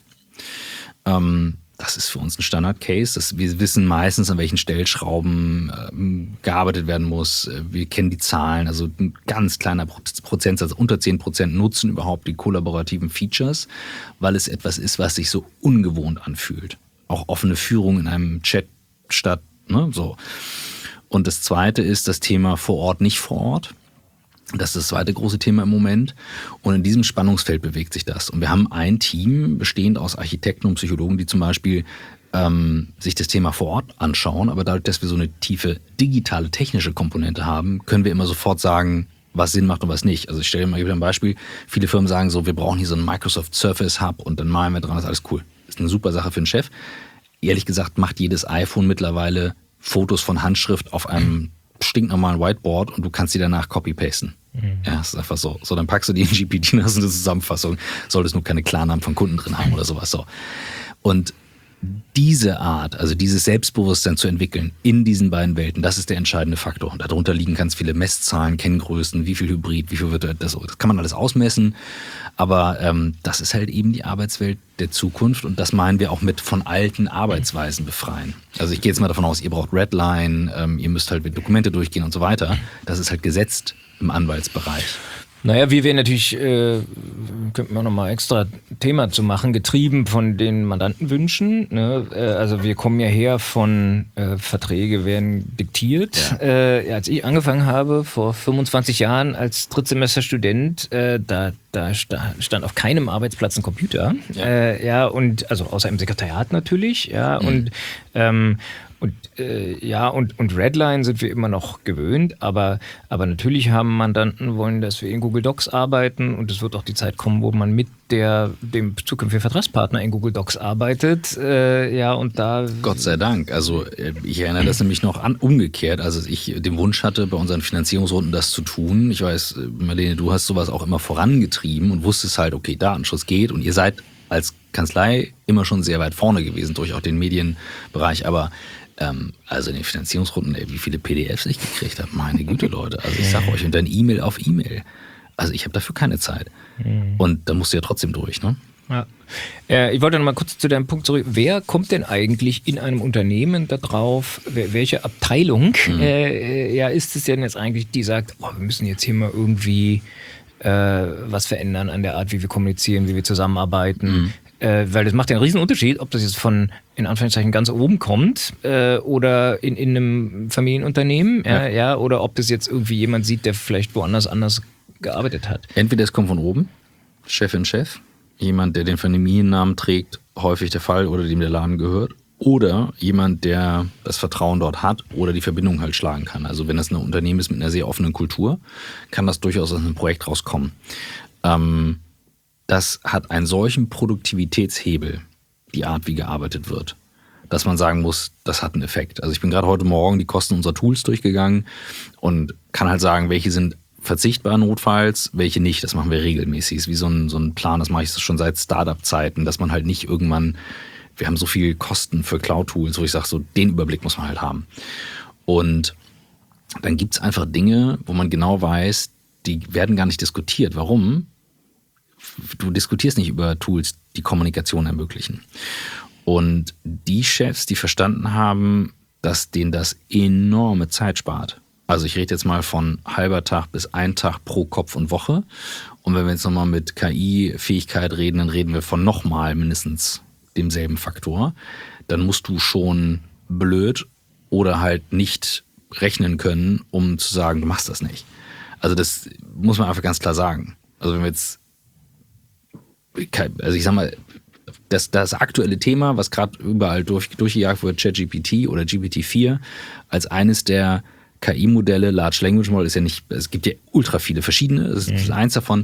Das ist für uns ein Standard-Case. Wir wissen meistens, an welchen Stellschrauben gearbeitet werden muss. Wir kennen die Zahlen, also ein ganz kleiner Prozentsatz, unter 10% nutzen überhaupt die kollaborativen Features, weil es etwas ist, was sich so ungewohnt anfühlt. Auch offene Führung in einem Chat statt, so. Und das zweite ist das Thema vor Ort, nicht vor Ort. Das ist das zweite große Thema im Moment. Und in diesem Spannungsfeld bewegt sich das. Und wir haben ein Team bestehend aus Architekten und Psychologen, die zum Beispiel sich das Thema vor Ort anschauen. Aber dadurch, dass wir so eine tiefe digitale, technische Komponente haben, können wir immer sofort sagen, was Sinn macht und was nicht. Also ich gebe dir ein Beispiel. Viele Firmen sagen so, wir brauchen hier so einen Microsoft Surface Hub und dann malen wir dran, das ist alles cool. Das ist eine super Sache für einen Chef. Ehrlich gesagt macht jedes iPhone mittlerweile Fotos von Handschrift auf einem stinknormalen Whiteboard und du kannst die danach copy-pasten. Ja, das ist einfach so. So, dann packst du die in GPT, das ist eine Zusammenfassung. Solltest nur keine Klarnamen von Kunden drin haben oder sowas. So. Und diese Art, also dieses Selbstbewusstsein zu entwickeln in diesen beiden Welten, das ist der entscheidende Faktor. Und darunter liegen ganz viele Messzahlen, Kenngrößen, wie viel Hybrid, wie viel wird das kann man alles ausmessen. Aber das ist halt eben die Arbeitswelt der Zukunft und das meinen wir auch mit von alten Arbeitsweisen befreien. Also ich gehe jetzt mal davon aus, ihr braucht Redline, ihr müsst halt mit Dokumente durchgehen und so weiter. Das ist halt gesetzt im Anwaltsbereich. Naja, wir wären natürlich, könnten wir nochmal extra Thema zu machen, getrieben von den Mandantenwünschen. Ne? Also wir kommen ja her von Verträge werden diktiert. Ja. Als ich angefangen habe, vor 25 Jahren als Drittsemesterstudent, da stand auf keinem Arbeitsplatz ein Computer. Und also außer im Sekretariat natürlich. Ja, Und und Redline sind wir immer noch gewöhnt, aber natürlich haben Mandanten wollen, dass wir in Google Docs arbeiten und es wird auch die Zeit kommen, wo man mit dem zukünftigen Vertragspartner in Google Docs arbeitet. Und da... Gott sei Dank. Also ich erinnere das nämlich noch an umgekehrt, als ich den Wunsch hatte, bei unseren Finanzierungsrunden das zu tun. Ich weiß, Marlene, du hast sowas auch immer vorangetrieben und wusstest halt, okay, Datenschutz geht und ihr seid als Kanzlei immer schon sehr weit vorne gewesen durch auch den Medienbereich, aber also in den Finanzierungsrunden, wie viele PDFs ich gekriegt habe, meine Güte, Leute. Also ich sag euch, und dann E-Mail auf E-Mail. Also ich habe dafür keine Zeit. Und da musst du ja trotzdem durch, ne? Ja. Ich wollte noch mal kurz zu deinem Punkt zurück. Wer kommt denn eigentlich in einem Unternehmen da drauf, welche Abteilung ist es denn jetzt eigentlich, die sagt, wir müssen jetzt hier mal irgendwie was verändern an der Art, wie wir kommunizieren, wie wir zusammenarbeiten. Weil das macht ja einen riesen Unterschied, ob das jetzt von, in Anführungszeichen, ganz oben kommt oder in einem Familienunternehmen oder ob das jetzt irgendwie jemand sieht, der vielleicht woanders anders gearbeitet hat. Entweder es kommt von oben, Chefin, Chef, jemand, der den Familiennamen trägt, häufig der Fall, oder dem der Laden gehört, oder jemand, der das Vertrauen dort hat oder die Verbindung halt schlagen kann. Also wenn das ein Unternehmen ist mit einer sehr offenen Kultur, kann das durchaus aus einem Projekt rauskommen. Das hat einen solchen Produktivitätshebel, die Art, wie gearbeitet wird, dass man sagen muss, das hat einen Effekt. Also ich bin gerade heute Morgen die Kosten unserer Tools durchgegangen und kann halt sagen, welche sind verzichtbar notfalls, welche nicht. Das machen wir regelmäßig. Das ist wie so ein Plan, das mache ich schon seit Startup-Zeiten, dass man halt nicht irgendwann, wir haben so viel Kosten für Cloud-Tools, wo ich sage, so den Überblick muss man halt haben. Und dann gibt es einfach Dinge, wo man genau weiß, die werden gar nicht diskutiert. Warum? Du diskutierst nicht über Tools, die Kommunikation ermöglichen. Und die Chefs, die verstanden haben, dass denen das enorme Zeit spart. Also ich rede jetzt mal von halber Tag bis ein Tag pro Kopf und Woche. Und wenn wir jetzt nochmal mit KI-Fähigkeit reden, dann reden wir von nochmal mindestens demselben Faktor. Dann musst du schon blöd oder halt nicht rechnen können, um zu sagen, du machst das nicht. Also das muss man einfach ganz klar sagen. Also wenn wir jetzt, also ich sag mal, das aktuelle Thema, was gerade überall durchgejagt wird, ChatGPT oder GPT-4, als eines der KI-Modelle, Large Language Model, ist ja nicht, es gibt ja ultra viele verschiedene, das ist eins davon,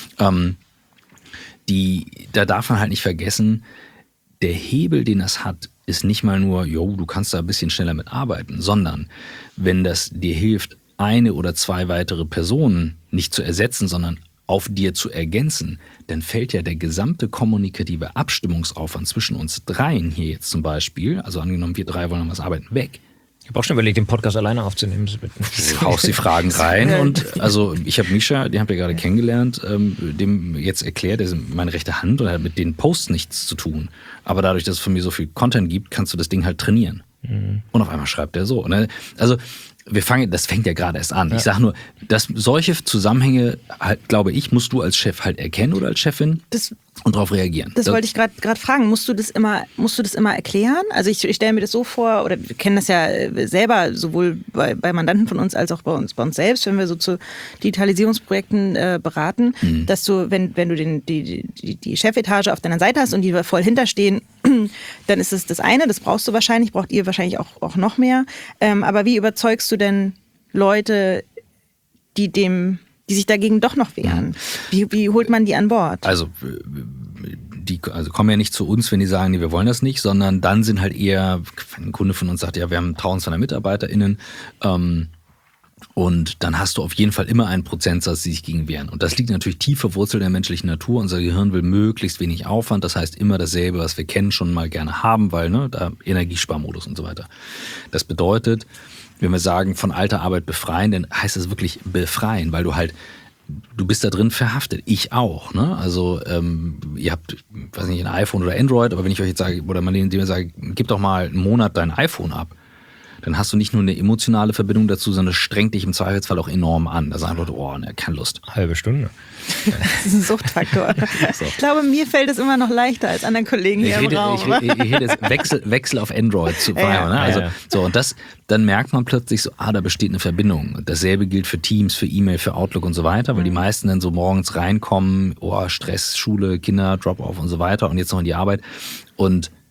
da darf man halt nicht vergessen, der Hebel, den das hat, ist nicht mal nur, du kannst da ein bisschen schneller mit arbeiten, sondern wenn das dir hilft, eine oder zwei weitere Personen nicht zu ersetzen, sondern auf dir zu ergänzen, dann fällt ja der gesamte kommunikative Abstimmungsaufwand zwischen uns dreien hier jetzt zum Beispiel, also angenommen, wir drei wollen was arbeiten, weg. Ich habe auch schon überlegt, den Podcast alleine aufzunehmen. Du haust die Fragen rein und also ich habe Mischa, den habt ihr gerade kennengelernt, dem jetzt erklärt, der ist meine rechte Hand und hat mit den Posts nichts zu tun. Aber dadurch, dass es von mir so viel Content gibt, kannst du das Ding halt trainieren. Und auf einmal schreibt er so. Also das fängt ja gerade erst an. Ja. Ich sage nur, dass solche Zusammenhänge, halt, glaube ich, musst du als Chef halt erkennen oder als Chefin und darauf reagieren. Das wollte ich gerade fragen. Musst du das immer erklären? Also ich stelle mir das so vor, oder wir kennen das ja selber, sowohl bei Mandanten von uns als auch bei uns selbst, wenn wir so zu Digitalisierungsprojekten beraten, dass du, wenn du die Chefetage auf deiner Seite hast und die voll hinterstehen, dann ist es das eine, das braucht ihr wahrscheinlich auch noch mehr. Aber wie überzeugst du denn Leute, die sich dagegen doch noch wehren? Wie holt man die an Bord? Also die kommen ja nicht zu uns, wenn die sagen, nee, wir wollen das nicht, sondern dann sind halt eher, wenn ein Kunde von uns sagt, ja, wir haben 1200 MitarbeiterInnen, und dann hast du auf jeden Fall immer einen Prozentsatz, die sich gegen wehren. Und das liegt natürlich tief verwurzelt in der menschlichen Natur. Unser Gehirn will möglichst wenig Aufwand. Das heißt immer dasselbe, was wir kennen, schon mal gerne haben, weil da Energiesparmodus und so weiter. Das bedeutet, wenn wir sagen, von alter Arbeit befreien, dann heißt das wirklich befreien, weil du bist da drin verhaftet. Ich auch. Ne? Also ihr habt, weiß nicht, ein iPhone oder Android, aber wenn ich euch jetzt sage, oder mal indem ich sage, gib doch mal einen Monat dein iPhone ab, dann hast du nicht nur eine emotionale Verbindung dazu, sondern es strengt dich im Zweifelsfall auch enorm an. Da sagen Leute, keine Lust. Halbe Stunde. Das ist ein Suchtfaktor. So. Ich glaube, mir fällt es immer noch leichter als anderen Kollegen hier im Raum. Ich rede jetzt Wechsel auf Android zu feiern. Ne? Also, so, und dann merkt man plötzlich so, da besteht eine Verbindung. Dasselbe gilt für Teams, für E-Mail, für Outlook und so weiter, weil die meisten dann so morgens reinkommen, Stress, Schule, Kinder, Drop-off und so weiter und jetzt noch in die Arbeit. Und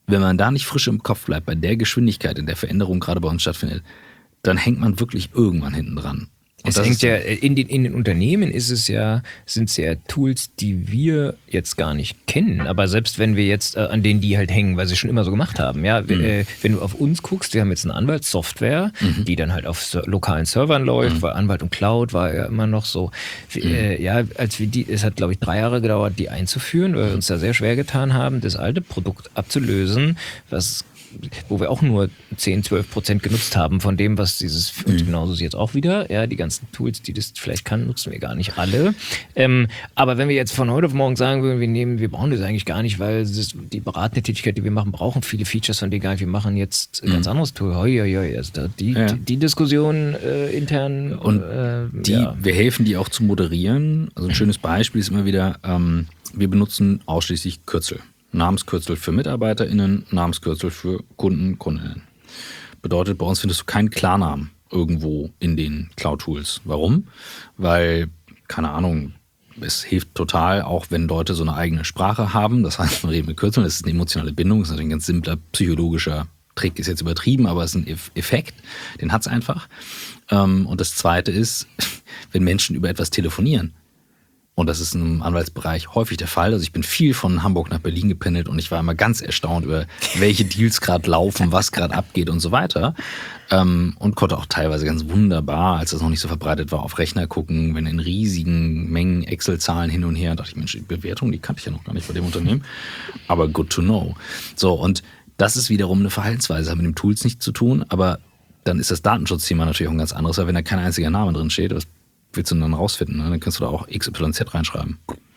wenn man da nicht frisch im Kopf bleibt, bei der Geschwindigkeit, in der Veränderung gerade bei uns stattfindet, dann hängt man wirklich irgendwann hinten dran. Es hängt ja, in den Unternehmen sind es ja Tools, die wir jetzt gar nicht kennen. Aber selbst wenn wir jetzt an denen die halt hängen, weil sie schon immer so gemacht haben, ja, wenn du auf uns guckst, wir haben jetzt eine Anwaltssoftware, die dann halt auf lokalen Servern läuft, weil Anwalt und Cloud war ja immer noch so. Es hat, glaube ich, 3 Jahre gedauert, die einzuführen, weil wir uns da sehr schwer getan haben, das alte Produkt abzulösen, wo wir auch nur 10-12% genutzt haben von dem, was und genauso ist jetzt auch wieder, ja, die ganzen Tools, die das vielleicht kann, nutzen wir gar nicht alle. Aber wenn wir jetzt von heute auf morgen sagen würden, wir brauchen das eigentlich gar nicht, weil die beratende Tätigkeit, die wir machen, brauchen viele Features von denen gar nicht. Wir machen jetzt ein ganz anderes Tool. Also die Diskussion intern. Und wir helfen die auch zu moderieren. Also ein schönes Beispiel ist immer wieder, wir benutzen ausschließlich Kürzel. Namenskürzel für MitarbeiterInnen, Namenskürzel für Kunden, KundInnen. Bedeutet, bei uns findest du keinen Klarnamen irgendwo in den Cloud-Tools. Warum? Weil, keine Ahnung, es hilft total, auch wenn Leute so eine eigene Sprache haben. Das heißt, man redet mit Kürzeln, das ist eine emotionale Bindung, das ist natürlich ein ganz simpler psychologischer Trick, ist jetzt übertrieben, aber es ist ein Effekt, den hat es einfach. Und das Zweite ist, wenn Menschen über etwas telefonieren, und das ist im Anwaltsbereich häufig der Fall. Also ich bin viel von Hamburg nach Berlin gependelt und ich war immer ganz erstaunt über, welche Deals gerade laufen, was gerade abgeht und so weiter. Und konnte auch teilweise ganz wunderbar, als das noch nicht so verbreitet war, auf Rechner gucken, wenn in riesigen Mengen Excel-Zahlen hin und her, dachte ich, Mensch, die Bewertung, die kannte ich ja noch gar nicht bei dem Unternehmen. Aber good to know. So, und das ist wiederum eine Verhaltensweise, hat mit den Tools nichts zu tun, aber dann ist das Datenschutzthema natürlich auch ein ganz anderes, weil wenn da kein einziger Name drin steht, was willst du dann rausfinden? Ne? Dann kannst du da auch XYZ reinschreiben.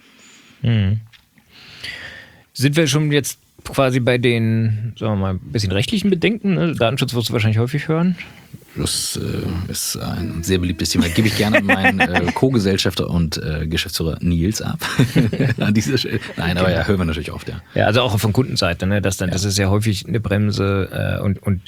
Sind wir schon jetzt quasi bei den, sagen wir mal, ein bisschen rechtlichen Bedenken? Ne? Datenschutz wirst du wahrscheinlich häufig hören. Das ist ein sehr beliebtes Thema. Gebe ich gerne an meinen Co-Gesellschafter und Geschäftsführer Nils ab. An dieser Stelle. Nein, aber ja, hören wir natürlich oft, ja. Ja, also auch von Kundenseite, ne? Das ist ja häufig eine Bremse und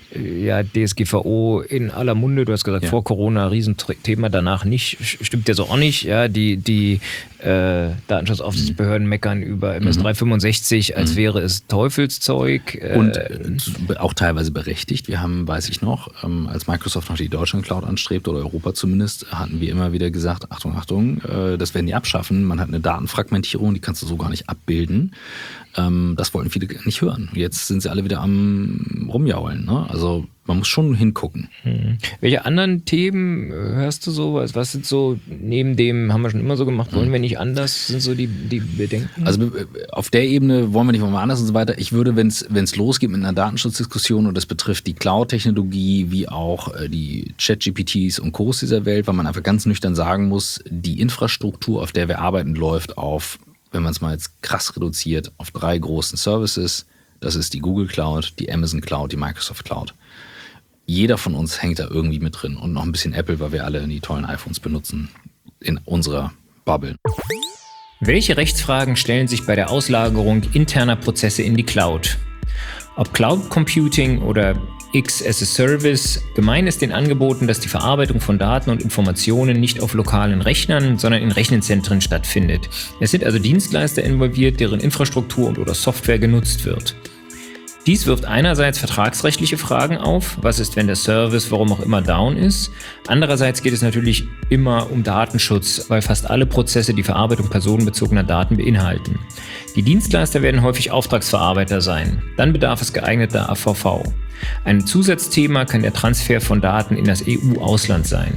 DSGVO in aller Munde. Du hast gesagt, vor Corona Riesenthema, danach nicht. Stimmt ja so auch nicht. Ja, die Datenschutzaufsichtsbehörden meckern über MS 365, als wäre es Teufelszeug. Und auch teilweise berechtigt. Wir haben, weiß ich noch, als Microsoft noch die Deutschland Cloud anstrebt oder Europa zumindest, hatten wir immer wieder gesagt, Achtung, das werden die abschaffen. Man hat eine Datenfragmentierung, die kannst du so gar nicht abbilden. Das wollten viele nicht hören. Jetzt sind sie alle wieder am Rumjaulen. Ne? Also man muss schon hingucken. Welche anderen Themen hörst du so? Was sind so, neben dem, haben wir schon immer so gemacht, wollen wir nicht anders, sind so die Bedenken? Also auf der Ebene wollen wir nicht mal anders und so weiter. Ich würde, wenn es losgeht mit einer Datenschutzdiskussion und das betrifft die Cloud-Technologie, wie auch die Chat-GPTs und Co's dieser Welt, weil man einfach ganz nüchtern sagen muss, die Infrastruktur, auf der wir arbeiten, läuft auf, wenn man es mal jetzt krass reduziert, auf 3 großen Services. Das ist die Google Cloud, die Amazon Cloud, die Microsoft Cloud. Jeder von uns hängt da irgendwie mit drin und noch ein bisschen Apple, weil wir alle die tollen iPhones benutzen in unserer Bubble. Welche Rechtsfragen stellen sich bei der Auslagerung interner Prozesse in die Cloud? Ob Cloud Computing oder X as a Service, gemein ist den Angeboten, dass die Verarbeitung von Daten und Informationen nicht auf lokalen Rechnern, sondern in Rechenzentren stattfindet. Es sind also Dienstleister involviert, deren Infrastruktur und/oder Software genutzt wird. Dies wirft einerseits vertragsrechtliche Fragen auf, was ist, wenn der Service, warum auch immer, down ist. Andererseits geht es natürlich immer um Datenschutz, weil fast alle Prozesse die Verarbeitung personenbezogener Daten beinhalten. Die Dienstleister werden häufig Auftragsverarbeiter sein. Dann bedarf es geeigneter AVV. Ein Zusatzthema kann der Transfer von Daten in das EU-Ausland sein.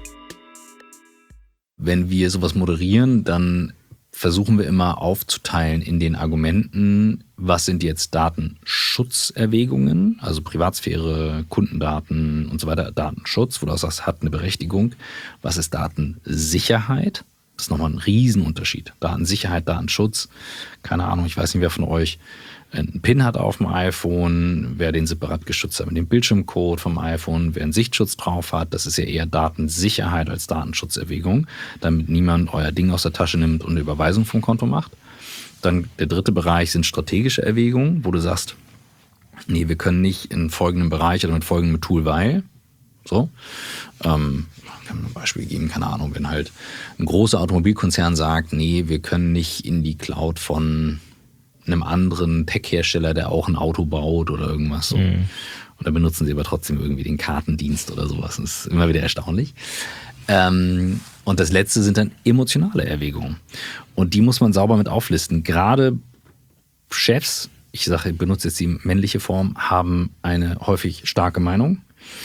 Wenn wir sowas moderieren, dann versuchen wir immer aufzuteilen in den Argumenten, was sind jetzt Datenschutzerwägungen, also Privatsphäre, Kundendaten und so weiter, Datenschutz, wo du auch sagst, hat eine Berechtigung. Was ist Datensicherheit? Das ist nochmal ein Riesenunterschied. Datensicherheit, Datenschutz, keine Ahnung, ich weiß nicht, wer von euch einen PIN hat auf dem iPhone, wer den separat geschützt hat mit dem Bildschirmcode vom iPhone, wer einen Sichtschutz drauf hat, das ist ja eher Datensicherheit als Datenschutzerwägung, damit niemand euer Ding aus der Tasche nimmt und eine Überweisung vom Konto macht. Dann der dritte Bereich sind strategische Erwägungen, wo du sagst, nee, wir können nicht in folgendem Bereich oder mit folgendem Tool, weil, so, kann man ein Beispiel geben, keine Ahnung, wenn halt ein großer Automobilkonzern sagt, nee, wir können nicht in die Cloud von einem anderen Tech-Hersteller, der auch ein Auto baut oder irgendwas so. Und dann benutzen sie aber trotzdem irgendwie den Kartendienst oder sowas. Das ist immer wieder erstaunlich. Und das Letzte sind dann emotionale Erwägungen. Und die muss man sauber mit auflisten. Gerade Chefs, ich benutze jetzt die männliche Form, haben eine häufig starke Meinung,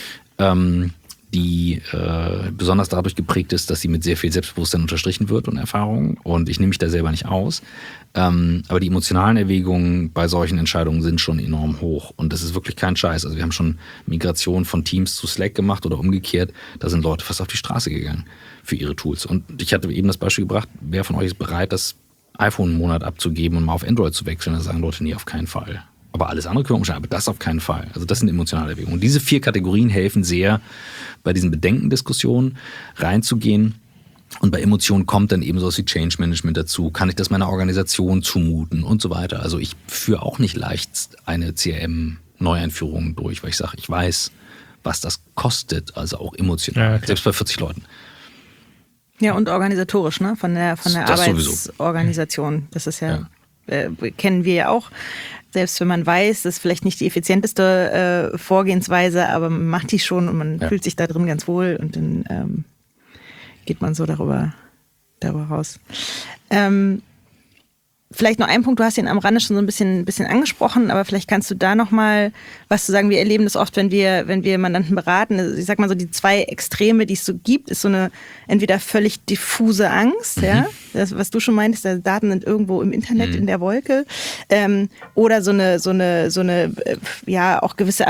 die besonders dadurch geprägt ist, dass sie mit sehr viel Selbstbewusstsein unterstrichen wird und Erfahrung. Und ich nehme mich da selber nicht aus. Aber die emotionalen Erwägungen bei solchen Entscheidungen sind schon enorm hoch. Und das ist wirklich kein Scheiß. Also wir haben schon Migration von Teams zu Slack gemacht oder umgekehrt. Da sind Leute fast auf die Straße gegangen für ihre Tools. Und ich hatte eben das Beispiel gebracht, wer von euch ist bereit, das iPhone einen Monat abzugeben und mal auf Android zu wechseln? Da sagen Leute, nee, auf keinen Fall. Aber alles andere können wir umstellen, aber das auf keinen Fall. Also das sind emotionale Erwägungen. Und diese 4 Kategorien helfen sehr, bei diesen Bedenkendiskussionen reinzugehen. Und bei Emotionen kommt dann eben sowas wie Change Management dazu. Kann ich das meiner Organisation zumuten und so weiter. Also ich führe auch nicht leicht eine CRM-Neueinführung durch, weil ich sage, ich weiß, was das kostet, also auch emotional, ja, selbst bei 40 Leuten. Ja, und organisatorisch, ne? Von der Arbeitsorganisation. Das ist ja, kennen wir ja auch. Selbst wenn man weiß, das ist vielleicht nicht die effizienteste Vorgehensweise, aber man macht die schon und man fühlt sich da drin ganz wohl und dann geht man so darüber raus. Vielleicht noch ein Punkt, du hast ihn am Rande schon so ein bisschen angesprochen, aber vielleicht kannst du da noch mal was zu sagen. Wir erleben das oft, wenn wir Mandanten beraten. Also ich sag mal so, die 2 Extreme, die es so gibt, ist so eine entweder völlig diffuse Angst, ja, das, was du schon meintest, die Daten sind irgendwo im Internet in der Wolke, oder so eine ja auch gewisse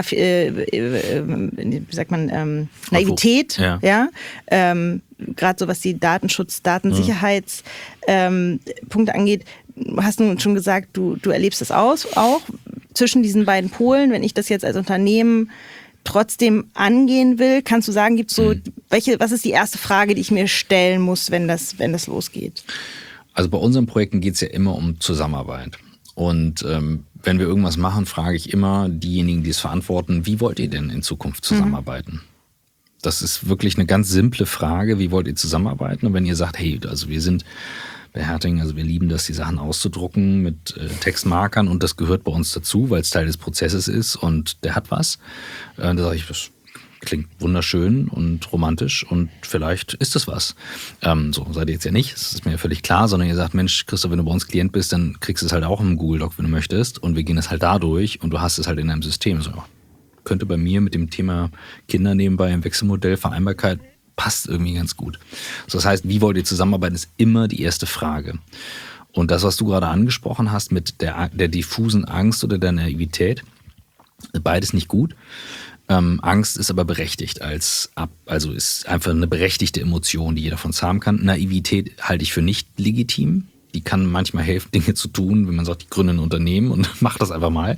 wie sagt man Naivität, ja. Gerade so was die Datenschutz, Datensicherheits Punkte angeht. Hast du schon gesagt, du erlebst es auch zwischen diesen beiden Polen. Wenn ich das jetzt als Unternehmen trotzdem angehen will, kannst du sagen, gibt's so, was ist die erste Frage, die ich mir stellen muss, wenn das losgeht? Also bei unseren Projekten geht es ja immer um Zusammenarbeit. Und wenn wir irgendwas machen, frage ich immer diejenigen, die es verantworten, wie wollt ihr denn in Zukunft zusammenarbeiten? Das ist wirklich eine ganz simple Frage, wie wollt ihr zusammenarbeiten? Und wenn ihr sagt, hey, also wir sind bei Herting, also wir lieben das, die Sachen auszudrucken mit Textmarkern und das gehört bei uns dazu, weil es Teil des Prozesses ist und der hat was. Da sage ich, das klingt wunderschön und romantisch und vielleicht ist das was. So seid ihr jetzt ja nicht, das ist mir ja völlig klar, sondern ihr sagt, Mensch, Christoph, wenn du bei uns Klient bist, dann kriegst du es halt auch im Google Doc, wenn du möchtest und wir gehen es halt da durch und du hast es halt in deinem System. So, könnte bei mir mit dem Thema Kinder nebenbei im Wechselmodell, Vereinbarkeit, passt irgendwie ganz gut. So, das heißt, wie wollt ihr zusammenarbeiten, ist immer die erste Frage. Und das, was du gerade angesprochen hast mit der diffusen Angst oder der Naivität, beides nicht gut. Angst ist aber berechtigt also ist einfach eine berechtigte Emotion, die jeder von uns haben kann. Naivität halte ich für nicht legitim. Die kann manchmal helfen, Dinge zu tun, wenn man sagt, ich gründe ein Unternehmen und mach das einfach mal.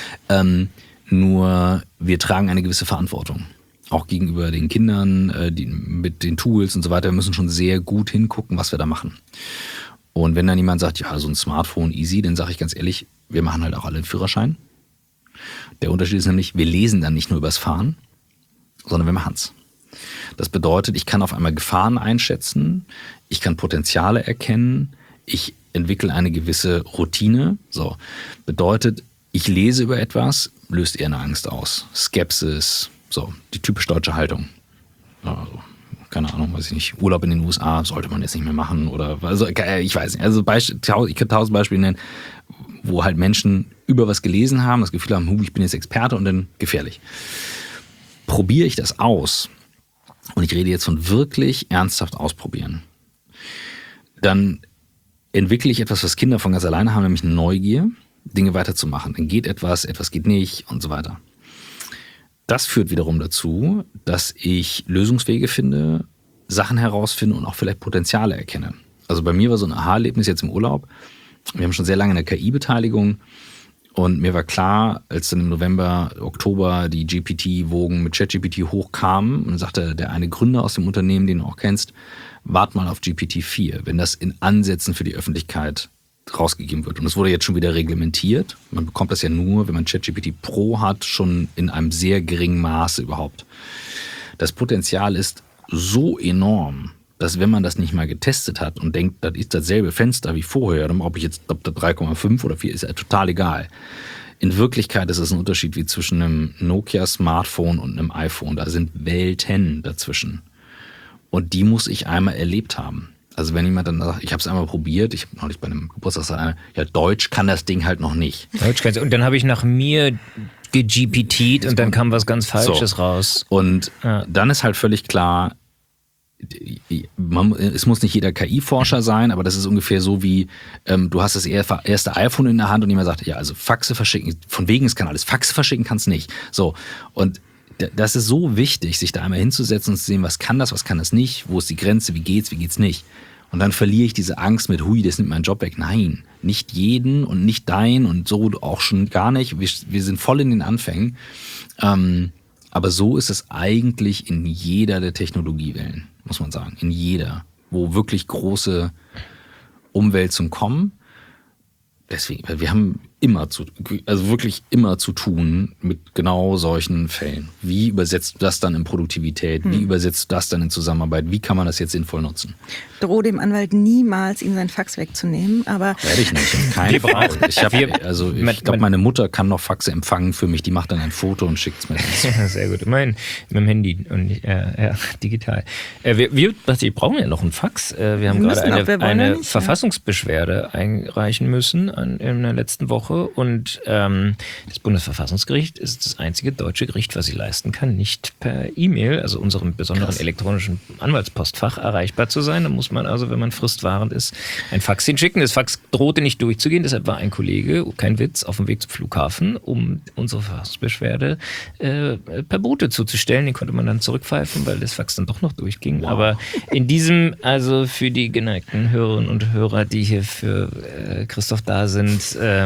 Nur wir tragen eine gewisse Verantwortung. Auch gegenüber den Kindern, mit den Tools und so weiter. Wir müssen schon sehr gut hingucken, was wir da machen. Und wenn dann jemand sagt, ja, so ein Smartphone easy, dann sage ich ganz ehrlich, wir machen halt auch alle einen Führerschein. Der Unterschied ist nämlich, wir lesen dann nicht nur übers Fahren, sondern wir machen es. Das bedeutet, ich kann auf einmal Gefahren einschätzen, ich kann Potenziale erkennen, ich entwickle eine gewisse Routine. So, bedeutet, ich lese über etwas, löst eher eine Angst aus. Skepsis, so, die typisch deutsche Haltung. Also, keine Ahnung, weiß ich nicht, Urlaub in den USA sollte man jetzt nicht mehr machen oder, also, ich weiß nicht. Also, ich könnte 1000 Beispiele nennen, wo halt Menschen über was gelesen haben, das Gefühl haben, ich bin jetzt Experte und dann gefährlich. Probiere ich das aus, und ich rede jetzt von wirklich ernsthaft ausprobieren, dann entwickle ich etwas, was Kinder von ganz alleine haben, nämlich eine Neugier, Dinge weiterzumachen. Dann geht etwas geht nicht und so weiter. Das führt wiederum dazu, dass ich Lösungswege finde, Sachen herausfinde und auch vielleicht Potenziale erkenne. Also bei mir war so ein Aha-Erlebnis jetzt im Urlaub. Wir haben schon sehr lange eine KI-Beteiligung und mir war klar, als dann im November, Oktober die GPT-Wogen mit ChatGPT hochkamen und sagte der eine Gründer aus dem Unternehmen, den du auch kennst, wart mal auf GPT-4, wenn das in Ansätzen für die Öffentlichkeit rausgegeben wird. Und es wurde jetzt schon wieder reglementiert. Man bekommt das ja nur, wenn man ChatGPT Pro hat, schon in einem sehr geringen Maße überhaupt. Das Potenzial ist so enorm, dass wenn man das nicht mal getestet hat und denkt, das ist dasselbe Fenster wie vorher, dann ob das 3,5 oder 4 ist ja total egal. In Wirklichkeit ist es ein Unterschied wie zwischen einem Nokia-Smartphone und einem iPhone. Da sind Welten dazwischen. Und die muss ich einmal erlebt haben. Also wenn jemand dann sagt, ich habe es einmal probiert, ich habe neulich bei einem Geburtstag gesagt, ja, Deutsch kann das Ding halt noch nicht. Deutsch kannst du. Und dann habe ich nach mir gegPT't und dann kam was ganz Falsches raus. Und dann ist halt völlig klar, es muss nicht jeder KI-Forscher sein, aber das ist ungefähr so wie, du hast das erste iPhone in der Hand und jemand sagt, ja, also Faxe verschicken, von wegen es kann alles, Faxe verschicken kann es nicht. So, und das ist so wichtig, sich da einmal hinzusetzen und zu sehen, was kann das nicht, wo ist die Grenze, wie geht's nicht. Und dann verliere ich diese Angst mit, hui, das nimmt meinen Job weg. Nein, nicht jeden und nicht dein und so auch schon gar nicht. Wir sind voll in den Anfängen. Aber so ist es eigentlich in jeder der Technologiewellen, muss man sagen. In jeder, wo wirklich große Umwälzungen kommen. Deswegen, wir haben wirklich immer zu tun mit genau solchen Fällen. Wie übersetzt du das dann in Produktivität? Wie übersetzt du das dann in Zusammenarbeit? Wie kann man das jetzt sinnvoll nutzen? Drohe dem Anwalt niemals, ihm sein Fax wegzunehmen, aber... Werde ich nicht, kein Fall. Ich glaube, meine Mutter kann noch Faxe empfangen für mich. Die macht dann ein Foto und schickt es mir. Ja, sehr gut. Immerhin mit dem Handy und digital. Wir brauchen ja noch einen Fax. Wir haben gerade eine Verfassungsbeschwerde einreichen müssen in der letzten Woche. Und das Bundesverfassungsgericht ist das einzige deutsche Gericht, was sie leisten kann, nicht per E-Mail, also unserem besonderen elektronischen Anwaltspostfach, erreichbar zu sein. Da muss man also, wenn man fristwahrend ist, ein Fax hinschicken. Das Fax drohte nicht durchzugehen, deshalb war ein Kollege, kein Witz, auf dem Weg zum Flughafen, um unsere Verfassungsbeschwerde per Bote zuzustellen. Den konnte man dann zurückpfeifen, weil das Fax dann doch noch durchging. Wow. Aber in diesem, also für die geneigten Hörerinnen und Hörer, die hier für Christoph da sind,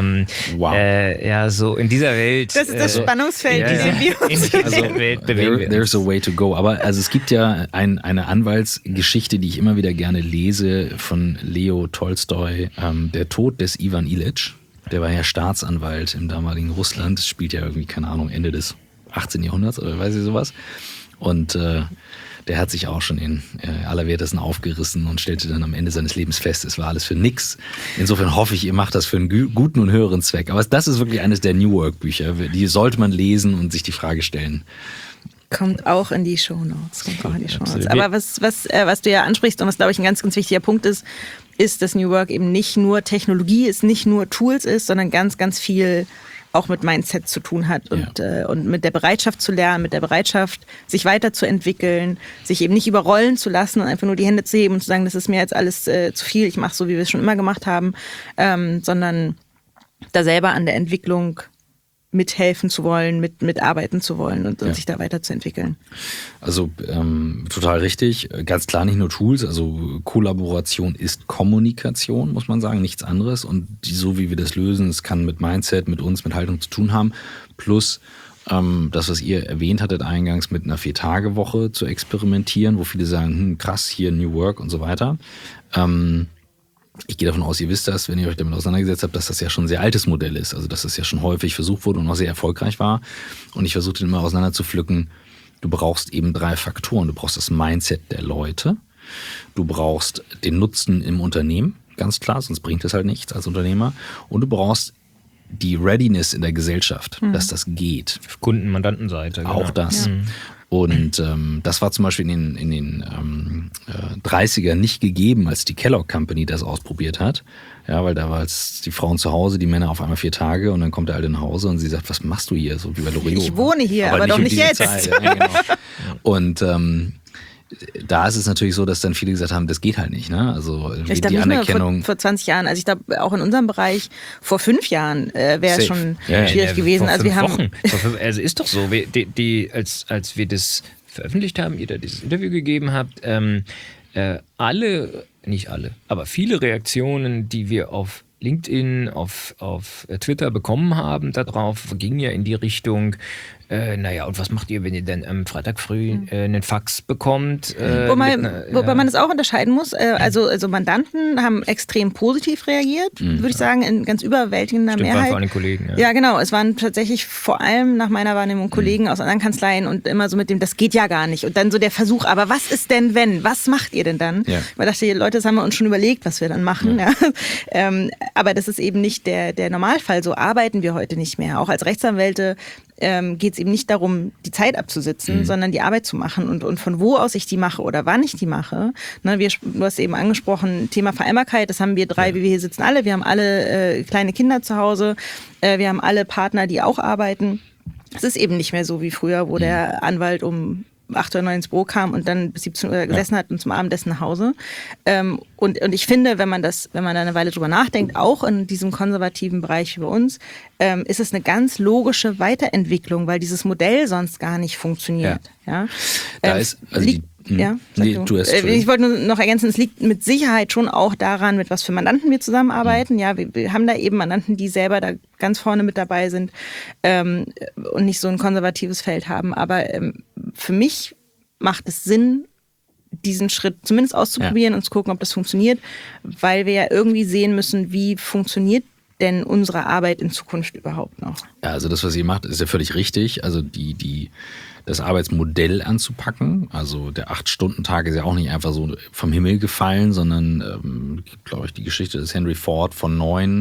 so in dieser Welt. Das ist das Spannungsfeld, in dieser Welt bewegen wir uns. There's a way to go. Aber also es gibt ja eine Anwaltsgeschichte, die ich immer wieder gerne lese, von Leo Tolstoi, der Tod des Ivan Ilitsch. Der war ja Staatsanwalt im damaligen Russland. Das spielt ja irgendwie, keine Ahnung, Ende des 18. Jahrhunderts oder weiß ich sowas. Und der hat sich auch schon in Allerwertesten aufgerissen und stellte dann am Ende seines Lebens fest, es war alles für nix. Insofern hoffe ich, ihr macht das für einen guten und höheren Zweck. Aber das ist wirklich eines der New Work Bücher. Die sollte man lesen und sich die Frage stellen. Kommt auch in die Shownotes. Aber was du ja ansprichst und was, glaube ich, ein ganz, ganz wichtiger Punkt ist, dass New Work eben nicht nur Technologie ist, nicht nur Tools ist, sondern ganz, ganz viel auch mit Mindset zu tun hat und mit der Bereitschaft zu lernen, mit der Bereitschaft, sich weiterzuentwickeln, sich eben nicht überrollen zu lassen und einfach nur die Hände zu heben und zu sagen, das ist mir jetzt alles zu viel, ich mache so, wie wir es schon immer gemacht haben, sondern da selber an der Entwicklung mithelfen zu wollen, mitarbeiten zu wollen und sich da weiterzuentwickeln. Also total richtig. Ganz klar nicht nur Tools, also Kollaboration ist Kommunikation, muss man sagen, nichts anderes. Und so wie wir das lösen, es kann mit Mindset, mit uns, mit Haltung zu tun haben. Plus das, was ihr erwähnt hattet eingangs, mit einer 4-Tage-Woche zu experimentieren, wo viele sagen, krass, hier New Work und so weiter. Ich gehe davon aus, ihr wisst das, wenn ihr euch damit auseinandergesetzt habt, dass das ja schon ein sehr altes Modell ist. Also dass das ja schon häufig versucht wurde und auch sehr erfolgreich war. Und ich versuchte immer auseinander zu pflücken, du brauchst eben 3 Faktoren. Du brauchst das Mindset der Leute, du brauchst den Nutzen im Unternehmen, ganz klar, sonst bringt es halt nichts als Unternehmer. Und du brauchst die Readiness in der Gesellschaft, dass das geht. Kunden-, Mandantenseite. Genau. Auch das. Ja. Und das war zum Beispiel in den 30er nicht gegeben, als die Kellogg Company das ausprobiert hat. Ja, weil da war jetzt die Frauen zu Hause, die Männer auf einmal 4 Tage und dann kommt der Alte nach Hause und sie sagt, was machst du hier? So wie bei Loreo. Ich wohne hier, aber doch nicht jetzt. Zeit. Ja, genau. Und da ist es natürlich so, dass dann viele gesagt haben, das geht halt nicht. Ne? Also ich glaube, die Anerkennung. Vor 20 Jahren, also ich glaube auch in unserem Bereich, vor 5 Jahren wäre es schon schwierig gewesen. Also wir haben also ist doch so, als wir das veröffentlicht haben, ihr da dieses Interview gegeben habt, nicht alle, aber viele Reaktionen, die wir auf LinkedIn, auf Twitter bekommen haben darauf, ging ja in die Richtung, Naja, und was macht ihr, wenn ihr dann am Freitag früh einen Fax bekommt? Wobei man das auch unterscheiden muss. Also Mandanten haben extrem positiv reagiert, würde ich sagen, in ganz überwältigender Mehrheit. Waren vor allem Kollegen, ja. Ja, genau. Es waren tatsächlich vor allem nach meiner Wahrnehmung Kollegen aus anderen Kanzleien und immer so mit dem, das geht ja gar nicht. Und dann so der Versuch, aber was ist denn wenn? Was macht ihr denn dann? Ja. Man dachte, Leute, das haben wir uns schon überlegt, was wir dann machen. Ja. Aber das ist eben nicht der Normalfall. So arbeiten wir heute nicht mehr. Auch als Rechtsanwälte geht es eben nicht darum, die Zeit abzusitzen, sondern die Arbeit zu machen und von wo aus ich die mache oder wann ich die mache. Ne, du hast eben angesprochen, Thema Vereinbarkeit, das haben wir drei, wie wir hier sitzen, alle. Wir haben alle kleine Kinder zu Hause, wir haben alle Partner, die auch arbeiten. Es ist eben nicht mehr so wie früher, wo der Anwalt um 8 oder 9 ins Büro kam und dann bis 17 Uhr gesessen hat und zum Abendessen nach Hause. Und ich finde, wenn man da eine Weile drüber nachdenkt, auch in diesem konservativen Bereich wie bei uns, ist es eine ganz logische Weiterentwicklung, weil dieses Modell sonst gar nicht funktioniert. Ja. Da ist, also ich wollte nur noch ergänzen, es liegt mit Sicherheit schon auch daran, mit was für Mandanten wir zusammenarbeiten. Ja, wir haben da eben Mandanten, die selber da ganz vorne mit dabei sind und nicht so ein konservatives Feld haben. Aber für mich macht es Sinn, diesen Schritt zumindest auszuprobieren und zu gucken, ob das funktioniert, weil wir ja irgendwie sehen müssen, wie funktioniert denn unsere Arbeit in Zukunft überhaupt noch. Ja, also das, was ihr macht, ist ja völlig richtig. Also das Arbeitsmodell anzupacken. Also der 8-Stunden-Tag ist ja auch nicht einfach so vom Himmel gefallen, sondern, glaube ich, die Geschichte des Henry Ford von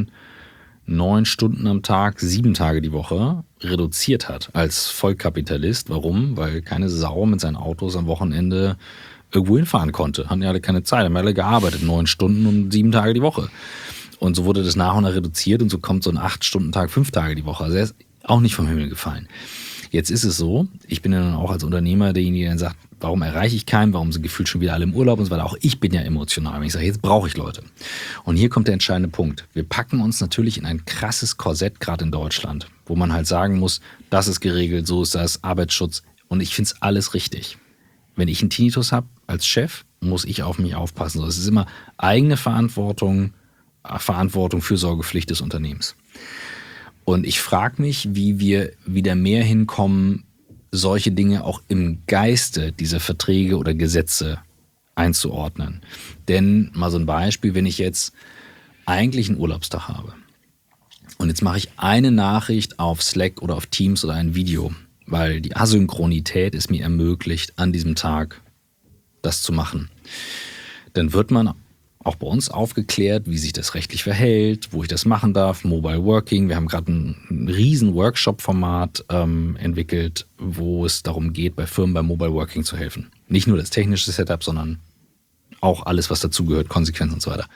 9 Stunden am Tag, 7 Tage die Woche reduziert hat als Vollkapitalist. Warum? Weil keine Sau mit seinen Autos am Wochenende irgendwo hinfahren konnte. Hatten ja alle keine Zeit, haben alle gearbeitet, 9 Stunden und 7 Tage die Woche. Und so wurde das nach und nach reduziert und so kommt so ein 8-Stunden-Tag 5 Tage die Woche. Also er ist auch nicht vom Himmel gefallen. Jetzt ist es so, ich bin ja dann auch als Unternehmer derjenige, der dann sagt, warum erreiche ich keinen, warum sind gefühlt schon wieder alle im Urlaub und so weiter. Auch ich bin ja emotional. Wenn ich sage, jetzt brauche ich Leute. Und hier kommt der entscheidende Punkt. Wir packen uns natürlich in ein krasses Korsett, gerade in Deutschland, wo man halt sagen muss, das ist geregelt, so ist das, Arbeitsschutz. Und ich finde es alles richtig. Wenn ich einen Tinnitus habe als Chef, muss ich auf mich aufpassen. So, es ist immer eigene Verantwortung, Fürsorgepflicht des Unternehmens. Und ich frage mich, wie wir wieder mehr hinkommen, solche Dinge auch im Geiste dieser Verträge oder Gesetze einzuordnen. Denn mal so ein Beispiel, wenn ich jetzt eigentlich einen Urlaubstag habe und jetzt mache ich eine Nachricht auf Slack oder auf Teams oder ein Video, weil die Asynchronität es mir ermöglicht, an diesem Tag das zu machen, dann wird man auch bei uns aufgeklärt, wie sich das rechtlich verhält, wo ich das machen darf, Mobile Working. Wir haben gerade ein riesen Workshop-Format entwickelt, wo es darum geht, bei Firmen beim Mobile Working zu helfen. Nicht nur das technische Setup, sondern auch alles, was dazugehört, Konsequenzen und so weiter.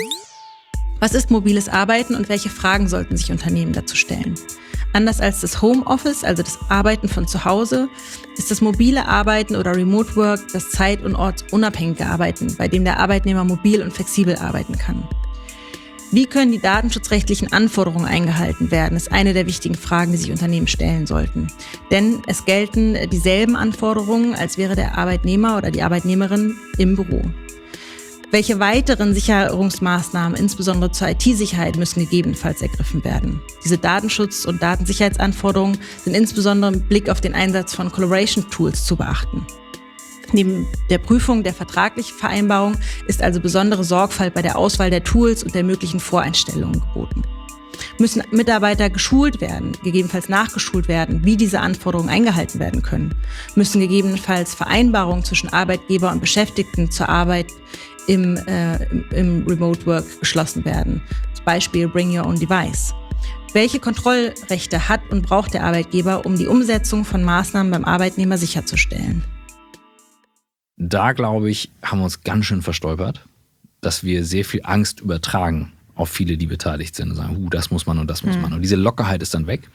Was ist mobiles Arbeiten und welche Fragen sollten sich Unternehmen dazu stellen? Anders als das Homeoffice, also das Arbeiten von zu Hause, ist das mobile Arbeiten oder Remote Work das zeit- und ortsunabhängige Arbeiten, bei dem der Arbeitnehmer mobil und flexibel arbeiten kann. Wie können die datenschutzrechtlichen Anforderungen eingehalten werden, ist eine der wichtigen Fragen, die sich Unternehmen stellen sollten. Denn es gelten dieselben Anforderungen, als wäre der Arbeitnehmer oder die Arbeitnehmerin im Büro. Welche weiteren Sicherungsmaßnahmen, insbesondere zur IT-Sicherheit, müssen gegebenenfalls ergriffen werden? Diese Datenschutz- und Datensicherheitsanforderungen sind insbesondere mit Blick auf den Einsatz von Collaboration-Tools zu beachten. Neben der Prüfung der vertraglichen Vereinbarung ist also besondere Sorgfalt bei der Auswahl der Tools und der möglichen Voreinstellungen geboten. Müssen Mitarbeiter geschult werden, gegebenenfalls nachgeschult werden, wie diese Anforderungen eingehalten werden können? Müssen gegebenenfalls Vereinbarungen zwischen Arbeitgeber und Beschäftigten zur Arbeit im Remote Work geschlossen werden? Zum Beispiel Bring Your Own Device. Welche Kontrollrechte hat und braucht der Arbeitgeber, um die Umsetzung von Maßnahmen beim Arbeitnehmer sicherzustellen? Da, glaube ich, haben wir uns ganz schön verstolpert, dass wir sehr viel Angst übertragen auf viele, die beteiligt sind und sagen, das muss man und das muss man. Und diese Lockerheit ist dann weg.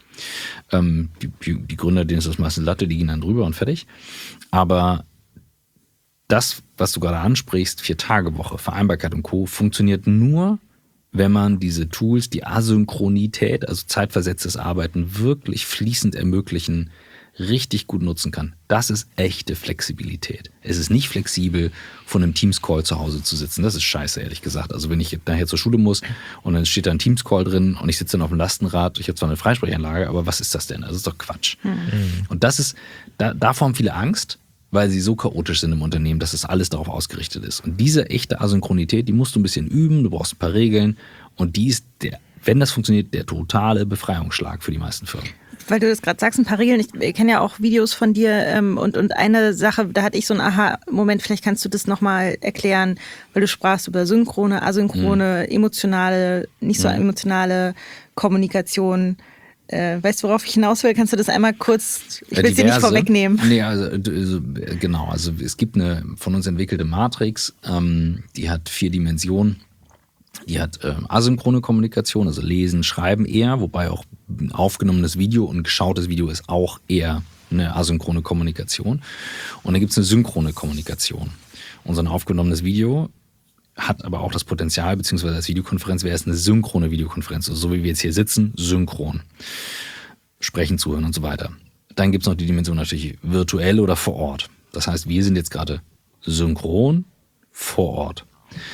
Die Gründer, denen ist das meistens Latte, die gehen dann drüber und fertig. Aber das, was du gerade ansprichst, 4-Tage-Woche, Vereinbarkeit und Co., funktioniert nur, wenn man diese Tools, die Asynchronität, also zeitversetztes Arbeiten, wirklich fließend ermöglichen, richtig gut nutzen kann. Das ist echte Flexibilität. Es ist nicht flexibel, von einem Teams-Call zu Hause zu sitzen. Das ist scheiße, ehrlich gesagt. Also wenn ich nachher zur Schule muss und dann steht da ein Teams-Call drin und ich sitze dann auf dem Lastenrad, ich habe zwar eine Freisprechanlage, aber was ist das denn? Das ist doch Quatsch. Und das ist, davor haben viele Angst, weil sie so chaotisch sind im Unternehmen, dass das alles darauf ausgerichtet ist. Und diese echte Asynchronität, die musst du ein bisschen üben, du brauchst ein paar Regeln und die ist, wenn das funktioniert, der totale Befreiungsschlag für die meisten Firmen. Weil du das gerade sagst, ein paar Regeln. Ich kenne ja auch Videos von dir und eine Sache, da hatte ich so einen Aha-Moment, vielleicht kannst du das nochmal erklären, weil du sprachst über synchrone, asynchrone, emotionale, nicht so emotionale Kommunikation. Weißt du, worauf ich hinaus will? Kannst du das einmal kurz, ich will es dir nicht vorwegnehmen. Nee, genau, also es gibt eine von uns entwickelte Matrix, die hat 4 Dimensionen. Die hat asynchrone Kommunikation, also Lesen, Schreiben eher, wobei auch aufgenommenes Video und geschautes Video ist auch eher eine asynchrone Kommunikation. Und dann gibt es eine synchrone Kommunikation. Und so ein aufgenommenes Video hat aber auch das Potenzial, beziehungsweise als Videokonferenz wäre es eine synchrone Videokonferenz, also so wie wir jetzt hier sitzen, synchron. Sprechen, zuhören und so weiter. Dann gibt es noch die Dimension natürlich virtuell oder vor Ort. Das heißt, wir sind jetzt gerade synchron vor Ort.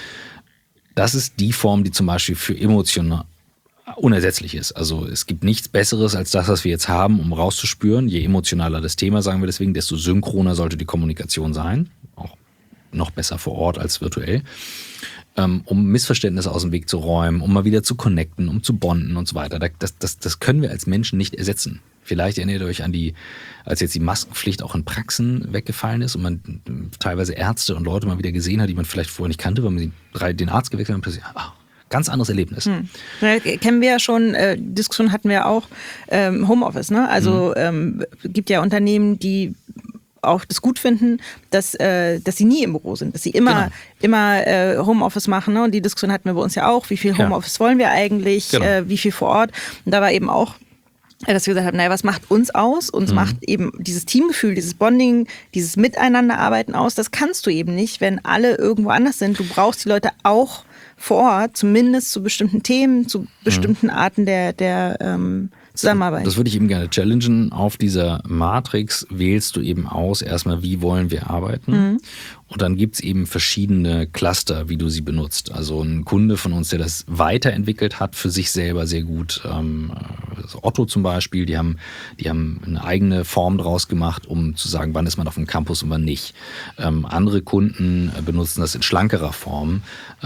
Das ist die Form, die zum Beispiel für emotional unersetzlich ist. Also es gibt nichts Besseres als das, was wir jetzt haben, um rauszuspüren. Je emotionaler das Thema, sagen wir deswegen, desto synchroner sollte die Kommunikation sein. Auch noch besser vor Ort als virtuell. Um Missverständnisse aus dem Weg zu räumen, um mal wieder zu connecten, um zu bonden und so weiter. Das können wir als Menschen nicht ersetzen. Vielleicht erinnert ihr euch an als jetzt die Maskenpflicht auch in Praxen weggefallen ist und man teilweise Ärzte und Leute mal wieder gesehen hat, die man vielleicht vorher nicht kannte, weil man den Arzt gewechselt hat und plötzlich, ganz anderes Erlebnis. Ja, kennen wir ja schon, Diskussion hatten wir auch, Homeoffice, ne? Also gibt ja Unternehmen, die auch das gut finden, dass sie nie im Büro sind, dass sie immer Homeoffice machen. Ne? Und die Diskussion hatten wir bei uns ja auch, wie viel Homeoffice wollen wir eigentlich, wie viel vor Ort. Und da war eben auch, dass wir gesagt haben, naja, was macht uns aus? Uns macht eben dieses Teamgefühl, dieses Bonding, dieses Miteinanderarbeiten aus. Das kannst du eben nicht, wenn alle irgendwo anders sind. Du brauchst die Leute auch vor Ort, zumindest zu bestimmten Themen, zu bestimmten Arten der Zusammenarbeit. Das würde ich eben gerne challengen. Auf dieser Matrix wählst du eben aus, erstmal, wie wollen wir arbeiten. Und dann gibt es eben verschiedene Cluster, wie du sie benutzt. Also ein Kunde von uns, der das weiterentwickelt hat, für sich selber sehr gut. Also Otto zum Beispiel, die haben eine eigene Form draus gemacht, um zu sagen, wann ist man auf dem Campus und wann nicht. Andere Kunden benutzen das in schlankerer Form,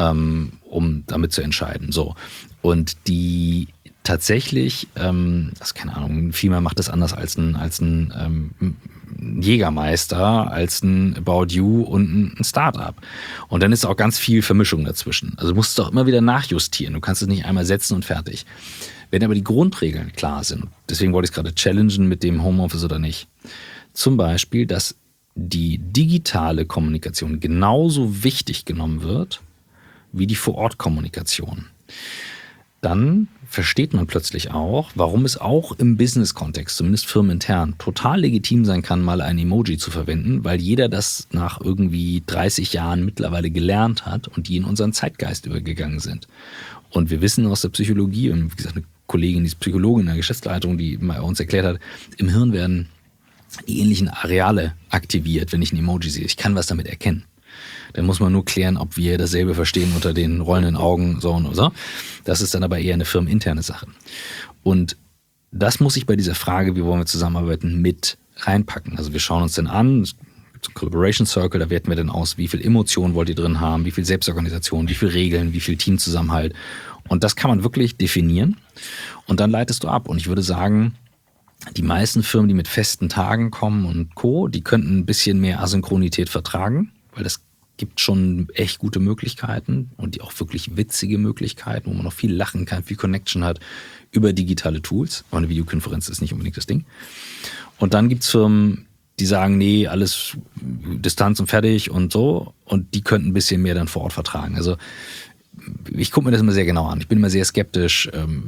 um damit zu entscheiden. So. Und die tatsächlich, keine Ahnung, Firma macht das anders als ein Jägermeister, als ein About You und ein Startup. Und dann ist auch ganz viel Vermischung dazwischen. Also du musst es auch immer wieder nachjustieren. Du kannst es nicht einmal setzen und fertig. Wenn aber die Grundregeln klar sind, deswegen wollte ich es gerade challengen mit dem Homeoffice oder nicht, zum Beispiel, dass die digitale Kommunikation genauso wichtig genommen wird wie die Vor-Ort-Kommunikation. Dann versteht man plötzlich auch, warum es auch im Business-Kontext, zumindest firmenintern, total legitim sein kann, mal ein Emoji zu verwenden, weil jeder das nach irgendwie 30 Jahren mittlerweile gelernt hat und die in unseren Zeitgeist übergegangen sind. Und wir wissen aus der Psychologie, und wie gesagt, eine Kollegin, die ist Psychologin in der Geschäftsleitung, die mal uns erklärt hat, im Hirn werden die ähnlichen Areale aktiviert, wenn ich ein Emoji sehe. Ich kann was damit erkennen. Dann muss man nur klären, ob wir dasselbe verstehen unter den rollenden Augen, so und so. Das ist dann aber eher eine firmeninterne Sache. Und das muss ich bei dieser Frage, wie wollen wir zusammenarbeiten, mit reinpacken. Also wir schauen uns dann an, es gibt so einen Collaboration Circle, da werten wir dann aus, wie viel Emotionen wollt ihr drin haben, wie viel Selbstorganisation, wie viel Regeln, wie viel Teamzusammenhalt. Und das kann man wirklich definieren. Und dann leitest du ab. Und ich würde sagen, die meisten Firmen, die mit festen Tagen kommen und Co., die könnten ein bisschen mehr Asynchronität vertragen, weil das gibt schon echt gute Möglichkeiten und die auch wirklich witzige Möglichkeiten, wo man noch viel lachen kann, viel Connection hat über digitale Tools. Aber eine Videokonferenz ist nicht unbedingt das Ding. Und dann gibt es Firmen, die sagen, nee, alles Distanz und fertig und so. Und die könnten ein bisschen mehr dann vor Ort vertragen. Also ich gucke mir das immer sehr genau an. Ich bin immer sehr skeptisch,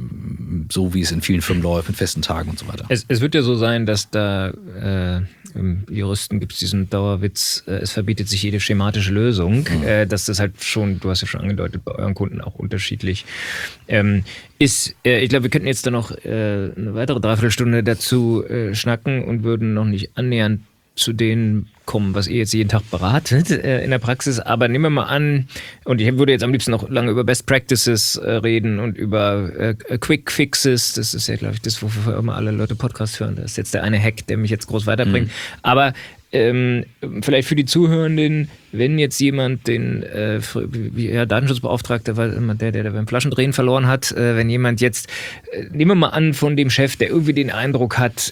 so wie es in vielen Firmen läuft, mit festen Tagen und so weiter. Es wird ja so sein, dass da Juristen gibt es diesen Dauerwitz, es verbietet sich jede schematische Lösung, dass das halt schon, du hast ja schon angedeutet, bei euren Kunden auch unterschiedlich ist. Ich glaube, wir könnten jetzt da noch eine weitere Dreiviertelstunde dazu schnacken und würden noch nicht annähernd zu denen kommen, was ihr jetzt jeden Tag beratet in der Praxis. Aber nehmen wir mal an, und ich würde jetzt am liebsten noch lange über Best Practices reden und über Quick Fixes. Das ist ja, glaube ich, das, wofür immer alle Leute Podcasts hören. Das ist jetzt der eine Hack, der mich jetzt groß weiterbringt. Aber vielleicht für die Zuhörenden, wenn jetzt jemand den Datenschutzbeauftragter war immer der beim Flaschendrehen verloren hat, wenn jemand jetzt, nehmen wir mal an, von dem Chef, der irgendwie den Eindruck hat,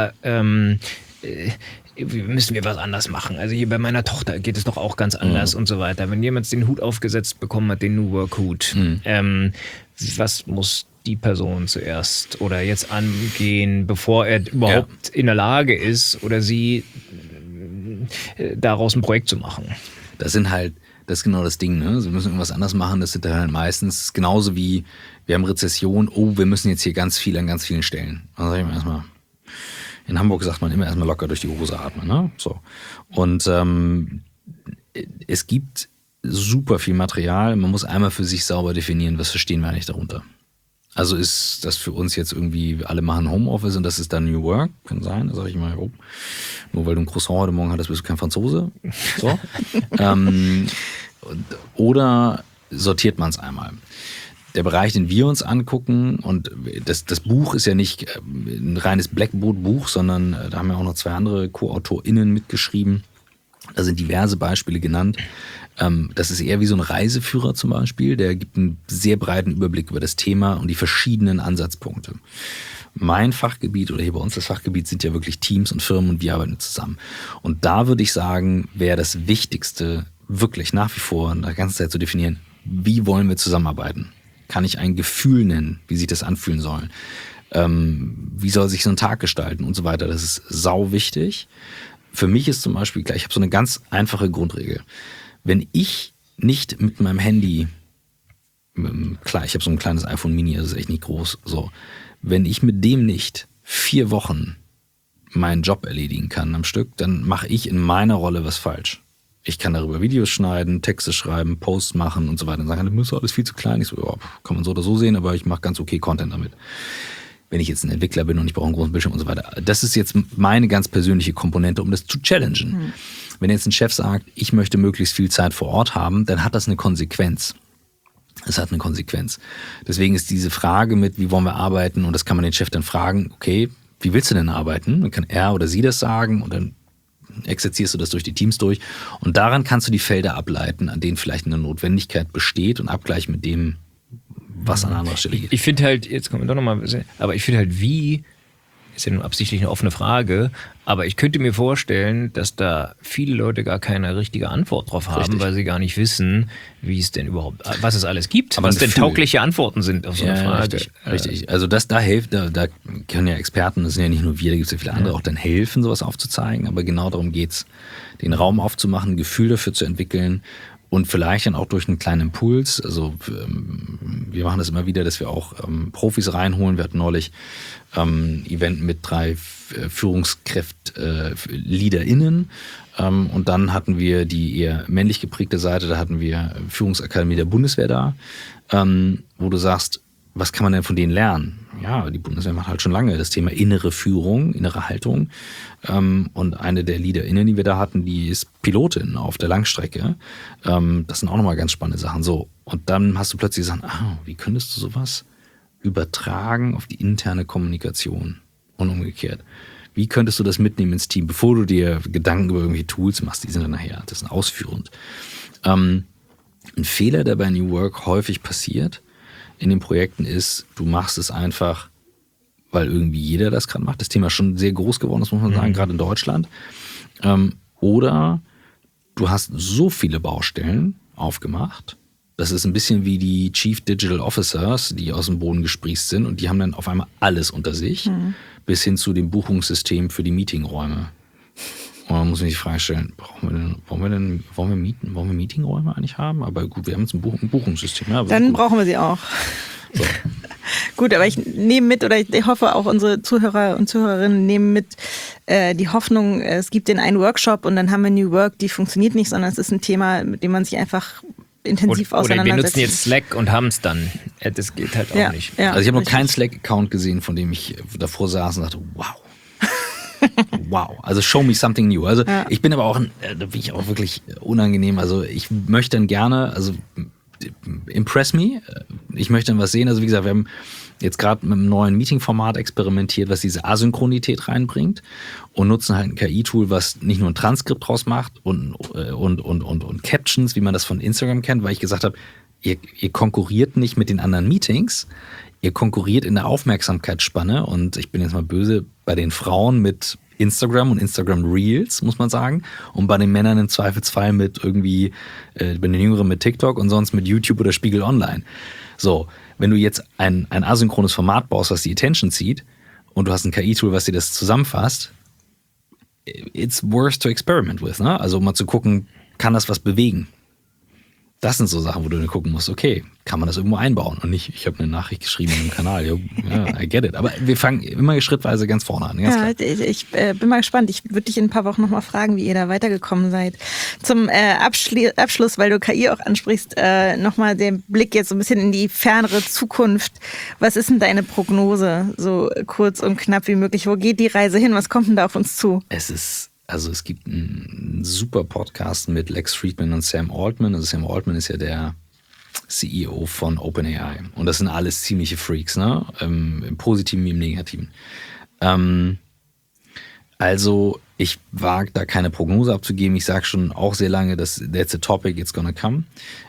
müssen wir was anders machen. Also hier bei meiner Tochter geht es doch auch ganz anders und so weiter. Wenn jemand den Hut aufgesetzt bekommen hat, den New Work Hut, was muss die Person zuerst oder jetzt angehen, bevor er überhaupt in der Lage ist oder sie daraus ein Projekt zu machen? Das ist genau das Ding, ne? Wir müssen irgendwas anders machen. Das sind dann halt meistens genauso wie, wir haben Rezession, wir müssen jetzt hier ganz viel an ganz vielen Stellen. Dann sag ich mir erstmal, in Hamburg sagt man immer erstmal locker durch die Hose atmen, ne? So. Und es gibt super viel Material. Man muss einmal für sich sauber definieren, was verstehen wir eigentlich darunter. Also ist das für uns jetzt irgendwie, alle machen Homeoffice und das ist dann New Work? Kann sein. Da sage ich mal, nur weil du ein Croissant heute Morgen hattest, bist du kein Franzose. So. Oder sortiert man es einmal? Der Bereich, den wir uns angucken, und das Buch ist ja nicht ein reines Blackboard-Buch, sondern da haben ja auch noch 2 andere Co-AutorInnen mitgeschrieben. Da sind diverse Beispiele genannt. Das ist eher wie so ein Reiseführer zum Beispiel, der gibt einen sehr breiten Überblick über das Thema und die verschiedenen Ansatzpunkte. Mein Fachgebiet oder hier bei uns das Fachgebiet sind ja wirklich Teams und Firmen und wir arbeiten zusammen. Und da würde ich sagen, wäre das Wichtigste wirklich nach wie vor in der ganzen Zeit zu definieren, wie wollen wir zusammenarbeiten? Kann ich ein Gefühl nennen, wie sich das anfühlen soll? Wie soll sich so ein Tag gestalten und so weiter? Das ist sau wichtig. Für mich ist zum Beispiel, ich habe so eine ganz einfache Grundregel. Wenn ich nicht mit meinem Handy, klar, ich habe so ein kleines iPhone Mini, das ist echt nicht groß, so. Wenn ich mit dem nicht 4 Wochen meinen Job erledigen kann am Stück, dann mache ich in meiner Rolle was falsch. Ich kann darüber Videos schneiden, Texte schreiben, Posts machen und so weiter. Und sagen, das ist alles viel zu klein. Ich so, ja, kann man so oder so sehen, aber ich mache ganz okay Content damit. Wenn ich jetzt ein Entwickler bin und ich brauche einen großen Bildschirm und so weiter. Das ist jetzt meine ganz persönliche Komponente, um das zu challengen. Wenn jetzt ein Chef sagt, ich möchte möglichst viel Zeit vor Ort haben, dann hat das eine Konsequenz. Es hat eine Konsequenz. Deswegen ist diese Frage mit, wie wollen wir arbeiten, und das kann man den Chef dann fragen, okay, wie willst du denn arbeiten? Dann kann er oder sie das sagen und dann exerzierst du das durch die Teams durch und daran kannst du die Felder ableiten, an denen vielleicht eine Notwendigkeit besteht und abgleichen mit dem, was an anderer Stelle geht. Ich finde halt, jetzt kommen wir doch nochmal, aber ich finde halt, wie, ist ja nun absichtlich eine offene Frage, aber ich könnte mir vorstellen, dass da viele Leute gar keine richtige Antwort drauf haben, Richtig. Weil sie gar nicht wissen, wie es denn überhaupt, was es alles gibt, Aber was ein denn Gefühl. taugliche Antworten sind auf so eine Frage. Richtig. Also da hilft, da können ja Experten, das sind ja nicht nur wir, da gibt es ja viele andere, auch dann helfen, sowas aufzuzeigen, aber genau darum geht's, den Raum aufzumachen, ein Gefühl dafür zu entwickeln und vielleicht dann auch durch einen kleinen Impuls, also wir machen das immer wieder, dass wir auch Profis reinholen. Wir hatten neulich ein Event mit 3 LeaderInnen und dann hatten wir die eher männlich geprägte Seite, da hatten wir Führungsakademie der Bundeswehr da, wo du sagst, was kann man denn von denen lernen? Ja, die Bundeswehr macht halt schon lange das Thema innere Führung, innere Haltung. Und eine der LeaderInnen, die wir da hatten, die ist Pilotin auf der Langstrecke. Das sind auch nochmal ganz spannende Sachen. So. Und dann hast du plötzlich gesagt, wie könntest du sowas übertragen auf die interne Kommunikation und umgekehrt? Wie könntest du das mitnehmen ins Team, bevor du dir Gedanken über irgendwelche Tools machst? Die sind dann nachher, das ist ausführend. Ein Fehler, der bei New Work häufig passiert in den Projekten ist, du machst es einfach, weil irgendwie jeder das gerade macht. Das Thema ist schon sehr groß geworden, das muss man sagen, gerade in Deutschland. Oder du hast so viele Baustellen aufgemacht, das ist ein bisschen wie die Chief Digital Officers, die aus dem Boden gesprießt sind und die haben dann auf einmal alles unter sich, bis hin zu dem Buchungssystem für die Meetingräume. Und man muss sich die Frage stellen, wollen wir Meetingräume eigentlich haben? Aber gut, wir haben jetzt ein Buchungssystem. Ja, Dann gut. brauchen wir sie auch. So. Gut, aber ich nehme mit, oder ich hoffe auch unsere Zuhörer und Zuhörerinnen nehmen mit die Hoffnung, es gibt den einen Workshop und dann haben wir New Work, die funktioniert nicht, sondern es ist ein Thema, mit dem man sich einfach intensiv auseinandersetzt. Oder wir nutzen jetzt Slack und haben es dann. Das geht halt auch nicht. Ja, also ich habe noch keinen Slack-Account gesehen, von dem ich davor saß und dachte, wow. Wow, also show me something new. Also ich bin aber auch, da bin ich auch wirklich unangenehm. Also ich möchte dann gerne, also impress me. Ich möchte dann was sehen. Also wie gesagt, wir haben jetzt gerade mit einem neuen Meeting-Format experimentiert, was diese Asynchronität reinbringt und nutzen halt ein KI-Tool, was nicht nur ein Transkript draus macht und Captions, wie man das von Instagram kennt, weil ich gesagt habe, ihr konkurriert nicht mit den anderen Meetings, ihr konkurriert in der Aufmerksamkeitsspanne und ich bin jetzt mal böse bei den Frauen mit Instagram und Instagram Reels, muss man sagen, und bei den Männern im Zweifelsfall mit irgendwie, bei den Jüngeren mit TikTok und sonst mit YouTube oder Spiegel Online. So, wenn du jetzt ein asynchrones Format baust, was die Attention zieht und du hast ein KI-Tool, was dir das zusammenfasst, it's worth to experiment with, ne? Also mal zu gucken, kann das was bewegen? Das sind so Sachen, wo du dann gucken musst, okay, kann man das irgendwo einbauen? Und nicht, ich habe eine Nachricht geschrieben im Kanal, ja, I get it. Aber wir fangen immer schrittweise ganz vorne an. Ja, ich bin mal gespannt. Ich würde dich in ein paar Wochen nochmal fragen, wie ihr da weitergekommen seid. Zum Abschluss, weil du KI auch ansprichst, nochmal den Blick jetzt so ein bisschen in die fernere Zukunft. Was ist denn deine Prognose, so kurz und knapp wie möglich? Wo geht die Reise hin? Was kommt denn da auf uns zu? Es gibt einen super Podcast mit Lex Fridman und Sam Altman. Also Sam Altman ist ja der CEO von OpenAI. Und das sind alles ziemliche Freaks, ne? Im Positiven wie im Negativen. Also ich wage da keine Prognose abzugeben. Ich sage schon auch sehr lange, dass that's a topic, it's gonna come.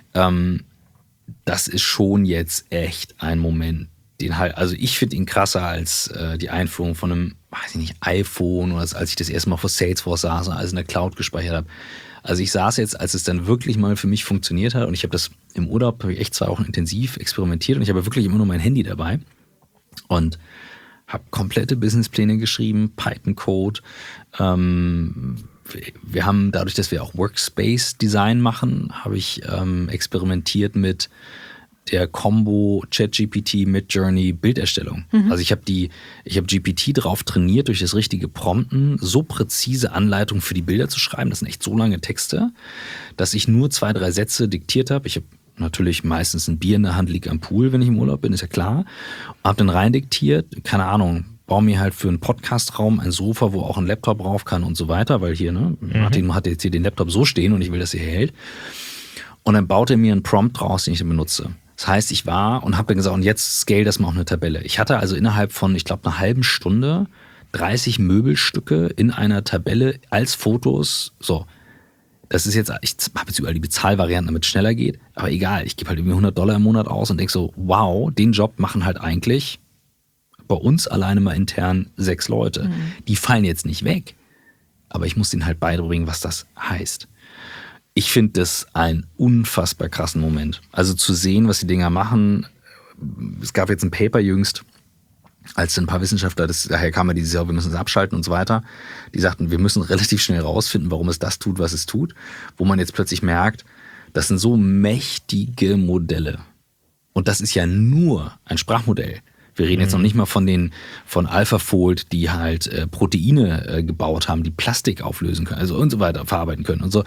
Das ist schon jetzt echt ein Moment, also ich finde ihn krasser als die Einführung von einem, weiß ich nicht, iPhone oder als ich das erste Mal vor Salesforce saß und alles in der Cloud gespeichert habe. Also ich saß jetzt, als es dann wirklich mal für mich funktioniert hat und ich habe das im Urlaub echt 2 Wochen intensiv experimentiert und ich habe wirklich immer nur mein Handy dabei und habe komplette Businesspläne geschrieben, Python-Code. Wir haben, dadurch, dass wir auch Workspace-Design machen, habe ich experimentiert mit der Combo ChatGPT mit Journey Bilderstellung. Also ich habe GPT drauf trainiert, durch das richtige Prompten so präzise Anleitungen für die Bilder zu schreiben. Das sind echt so lange Texte, dass ich nur 2, 3 Sätze diktiert habe. Ich habe natürlich meistens ein Bier in der Hand, liege am Pool, wenn ich im Urlaub bin, ist ja klar. Habe dann rein diktiert, keine Ahnung, baue mir halt für einen Podcastraum ein Sofa, wo auch ein Laptop drauf kann und so weiter, weil hier, ne, Martin hat jetzt hier den Laptop so stehen und ich will, dass er hier hält. Und dann baut er mir einen Prompt draus, den ich dann benutze. Das heißt, ich war und habe dann gesagt, und jetzt scale das mal auf eine Tabelle. Ich hatte also innerhalb von, ich glaube, einer halben Stunde 30 Möbelstücke in einer Tabelle als Fotos. So, das ist jetzt, ich habe jetzt überall die Bezahlvarianten, damit es schneller geht. Aber egal, ich gebe halt irgendwie $100 im Monat aus und denke so, wow, den Job machen halt eigentlich bei uns alleine mal intern 6 Leute. Die fallen jetzt nicht weg. Aber ich muss denen halt beibringen, was das heißt. Ich finde das einen unfassbar krassen Moment. Also zu sehen, was die Dinger machen. Es gab jetzt ein Paper jüngst, als ein paar Wissenschaftler, daher kam ja dieses Jahr, wir müssen es abschalten und so weiter, die sagten, wir müssen relativ schnell rausfinden, warum es das tut, was es tut. Wo man jetzt plötzlich merkt, das sind so mächtige Modelle. Und das ist ja nur ein Sprachmodell. Wir reden jetzt noch nicht mal von AlphaFold, die halt Proteine gebaut haben, die Plastik auflösen können, also und so weiter, verarbeiten können und so.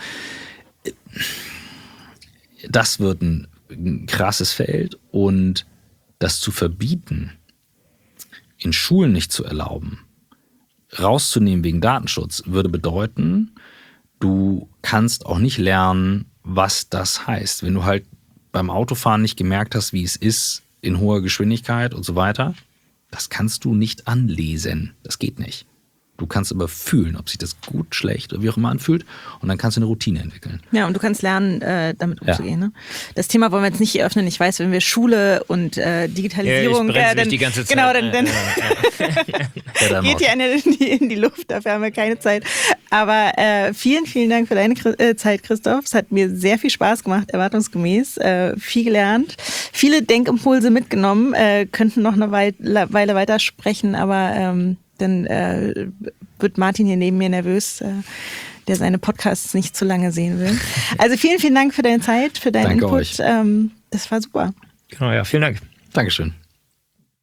Das wird ein krasses Feld und das zu verbieten, in Schulen nicht zu erlauben, rauszunehmen wegen Datenschutz, würde bedeuten, du kannst auch nicht lernen, was das heißt. Wenn du halt beim Autofahren nicht gemerkt hast, wie es ist, in hoher Geschwindigkeit und so weiter, das kannst du nicht anlesen. Das geht nicht. Du kannst aber fühlen, ob sich das gut, schlecht oder wie auch immer anfühlt. Und dann kannst du eine Routine entwickeln. Ja, und du kannst lernen, damit umzugehen. Ne? Das Thema wollen wir jetzt nicht eröffnen. Ich weiß, wenn wir Schule und Digitalisierung... Ja, dann, die ganze Zeit. Genau, dann geht hier in die Luft. Dafür haben wir keine Zeit. Aber vielen, vielen Dank für deine Zeit, Christoph. Es hat mir sehr viel Spaß gemacht, erwartungsgemäß. Viel gelernt. Viele Denkimpulse mitgenommen. Könnten noch eine Weile weiter sprechen, aber... Dann wird Martin hier neben mir nervös, der seine Podcasts nicht zu lange sehen will. Also vielen, vielen Dank für deine Zeit, für deinen Input. Danke euch. Das war super. Genau, ja, vielen Dank. Dankeschön.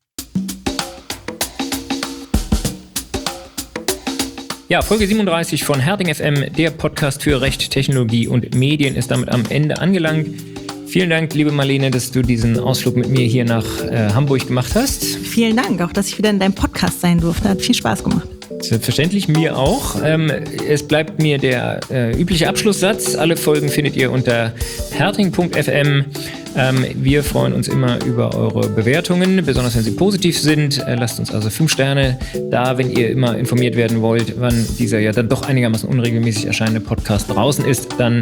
Ja, Folge 37 von Herting FM, der Podcast für Recht, Technologie und Medien, ist damit am Ende angelangt. Vielen Dank, liebe Marlene, dass du diesen Ausflug mit mir hier nach Hamburg gemacht hast. Vielen Dank, auch dass ich wieder in deinem Podcast sein durfte. Hat viel Spaß gemacht. Selbstverständlich, mir auch. Es bleibt mir der übliche Abschlusssatz. Alle Folgen findet ihr unter herting.fm. Wir freuen uns immer über eure Bewertungen, besonders wenn sie positiv sind. Lasst uns also 5 Sterne da, wenn ihr immer informiert werden wollt, wann dieser ja dann doch einigermaßen unregelmäßig erscheinende Podcast draußen ist. Dann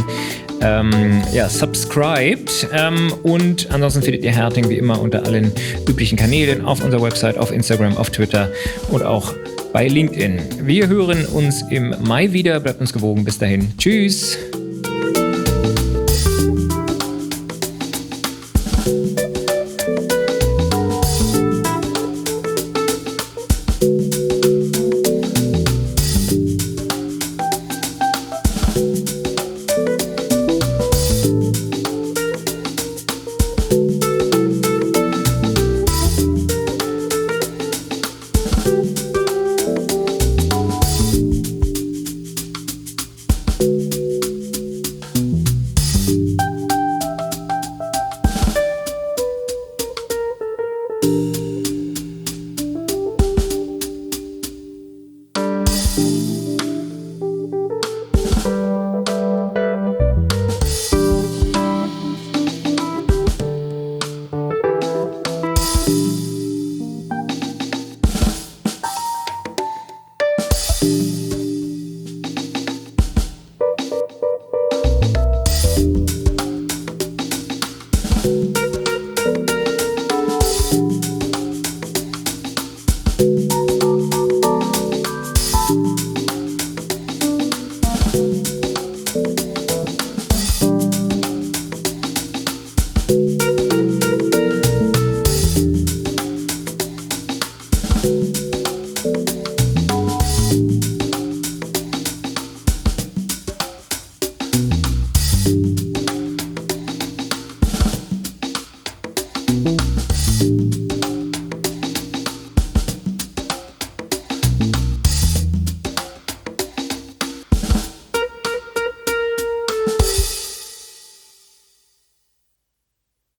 subscribed. Und ansonsten findet ihr Herting wie immer unter allen üblichen Kanälen auf unserer Website, auf Instagram, auf Twitter und auch bei LinkedIn. Wir hören uns im Mai wieder. Bleibt uns gewogen. Bis dahin. Tschüss.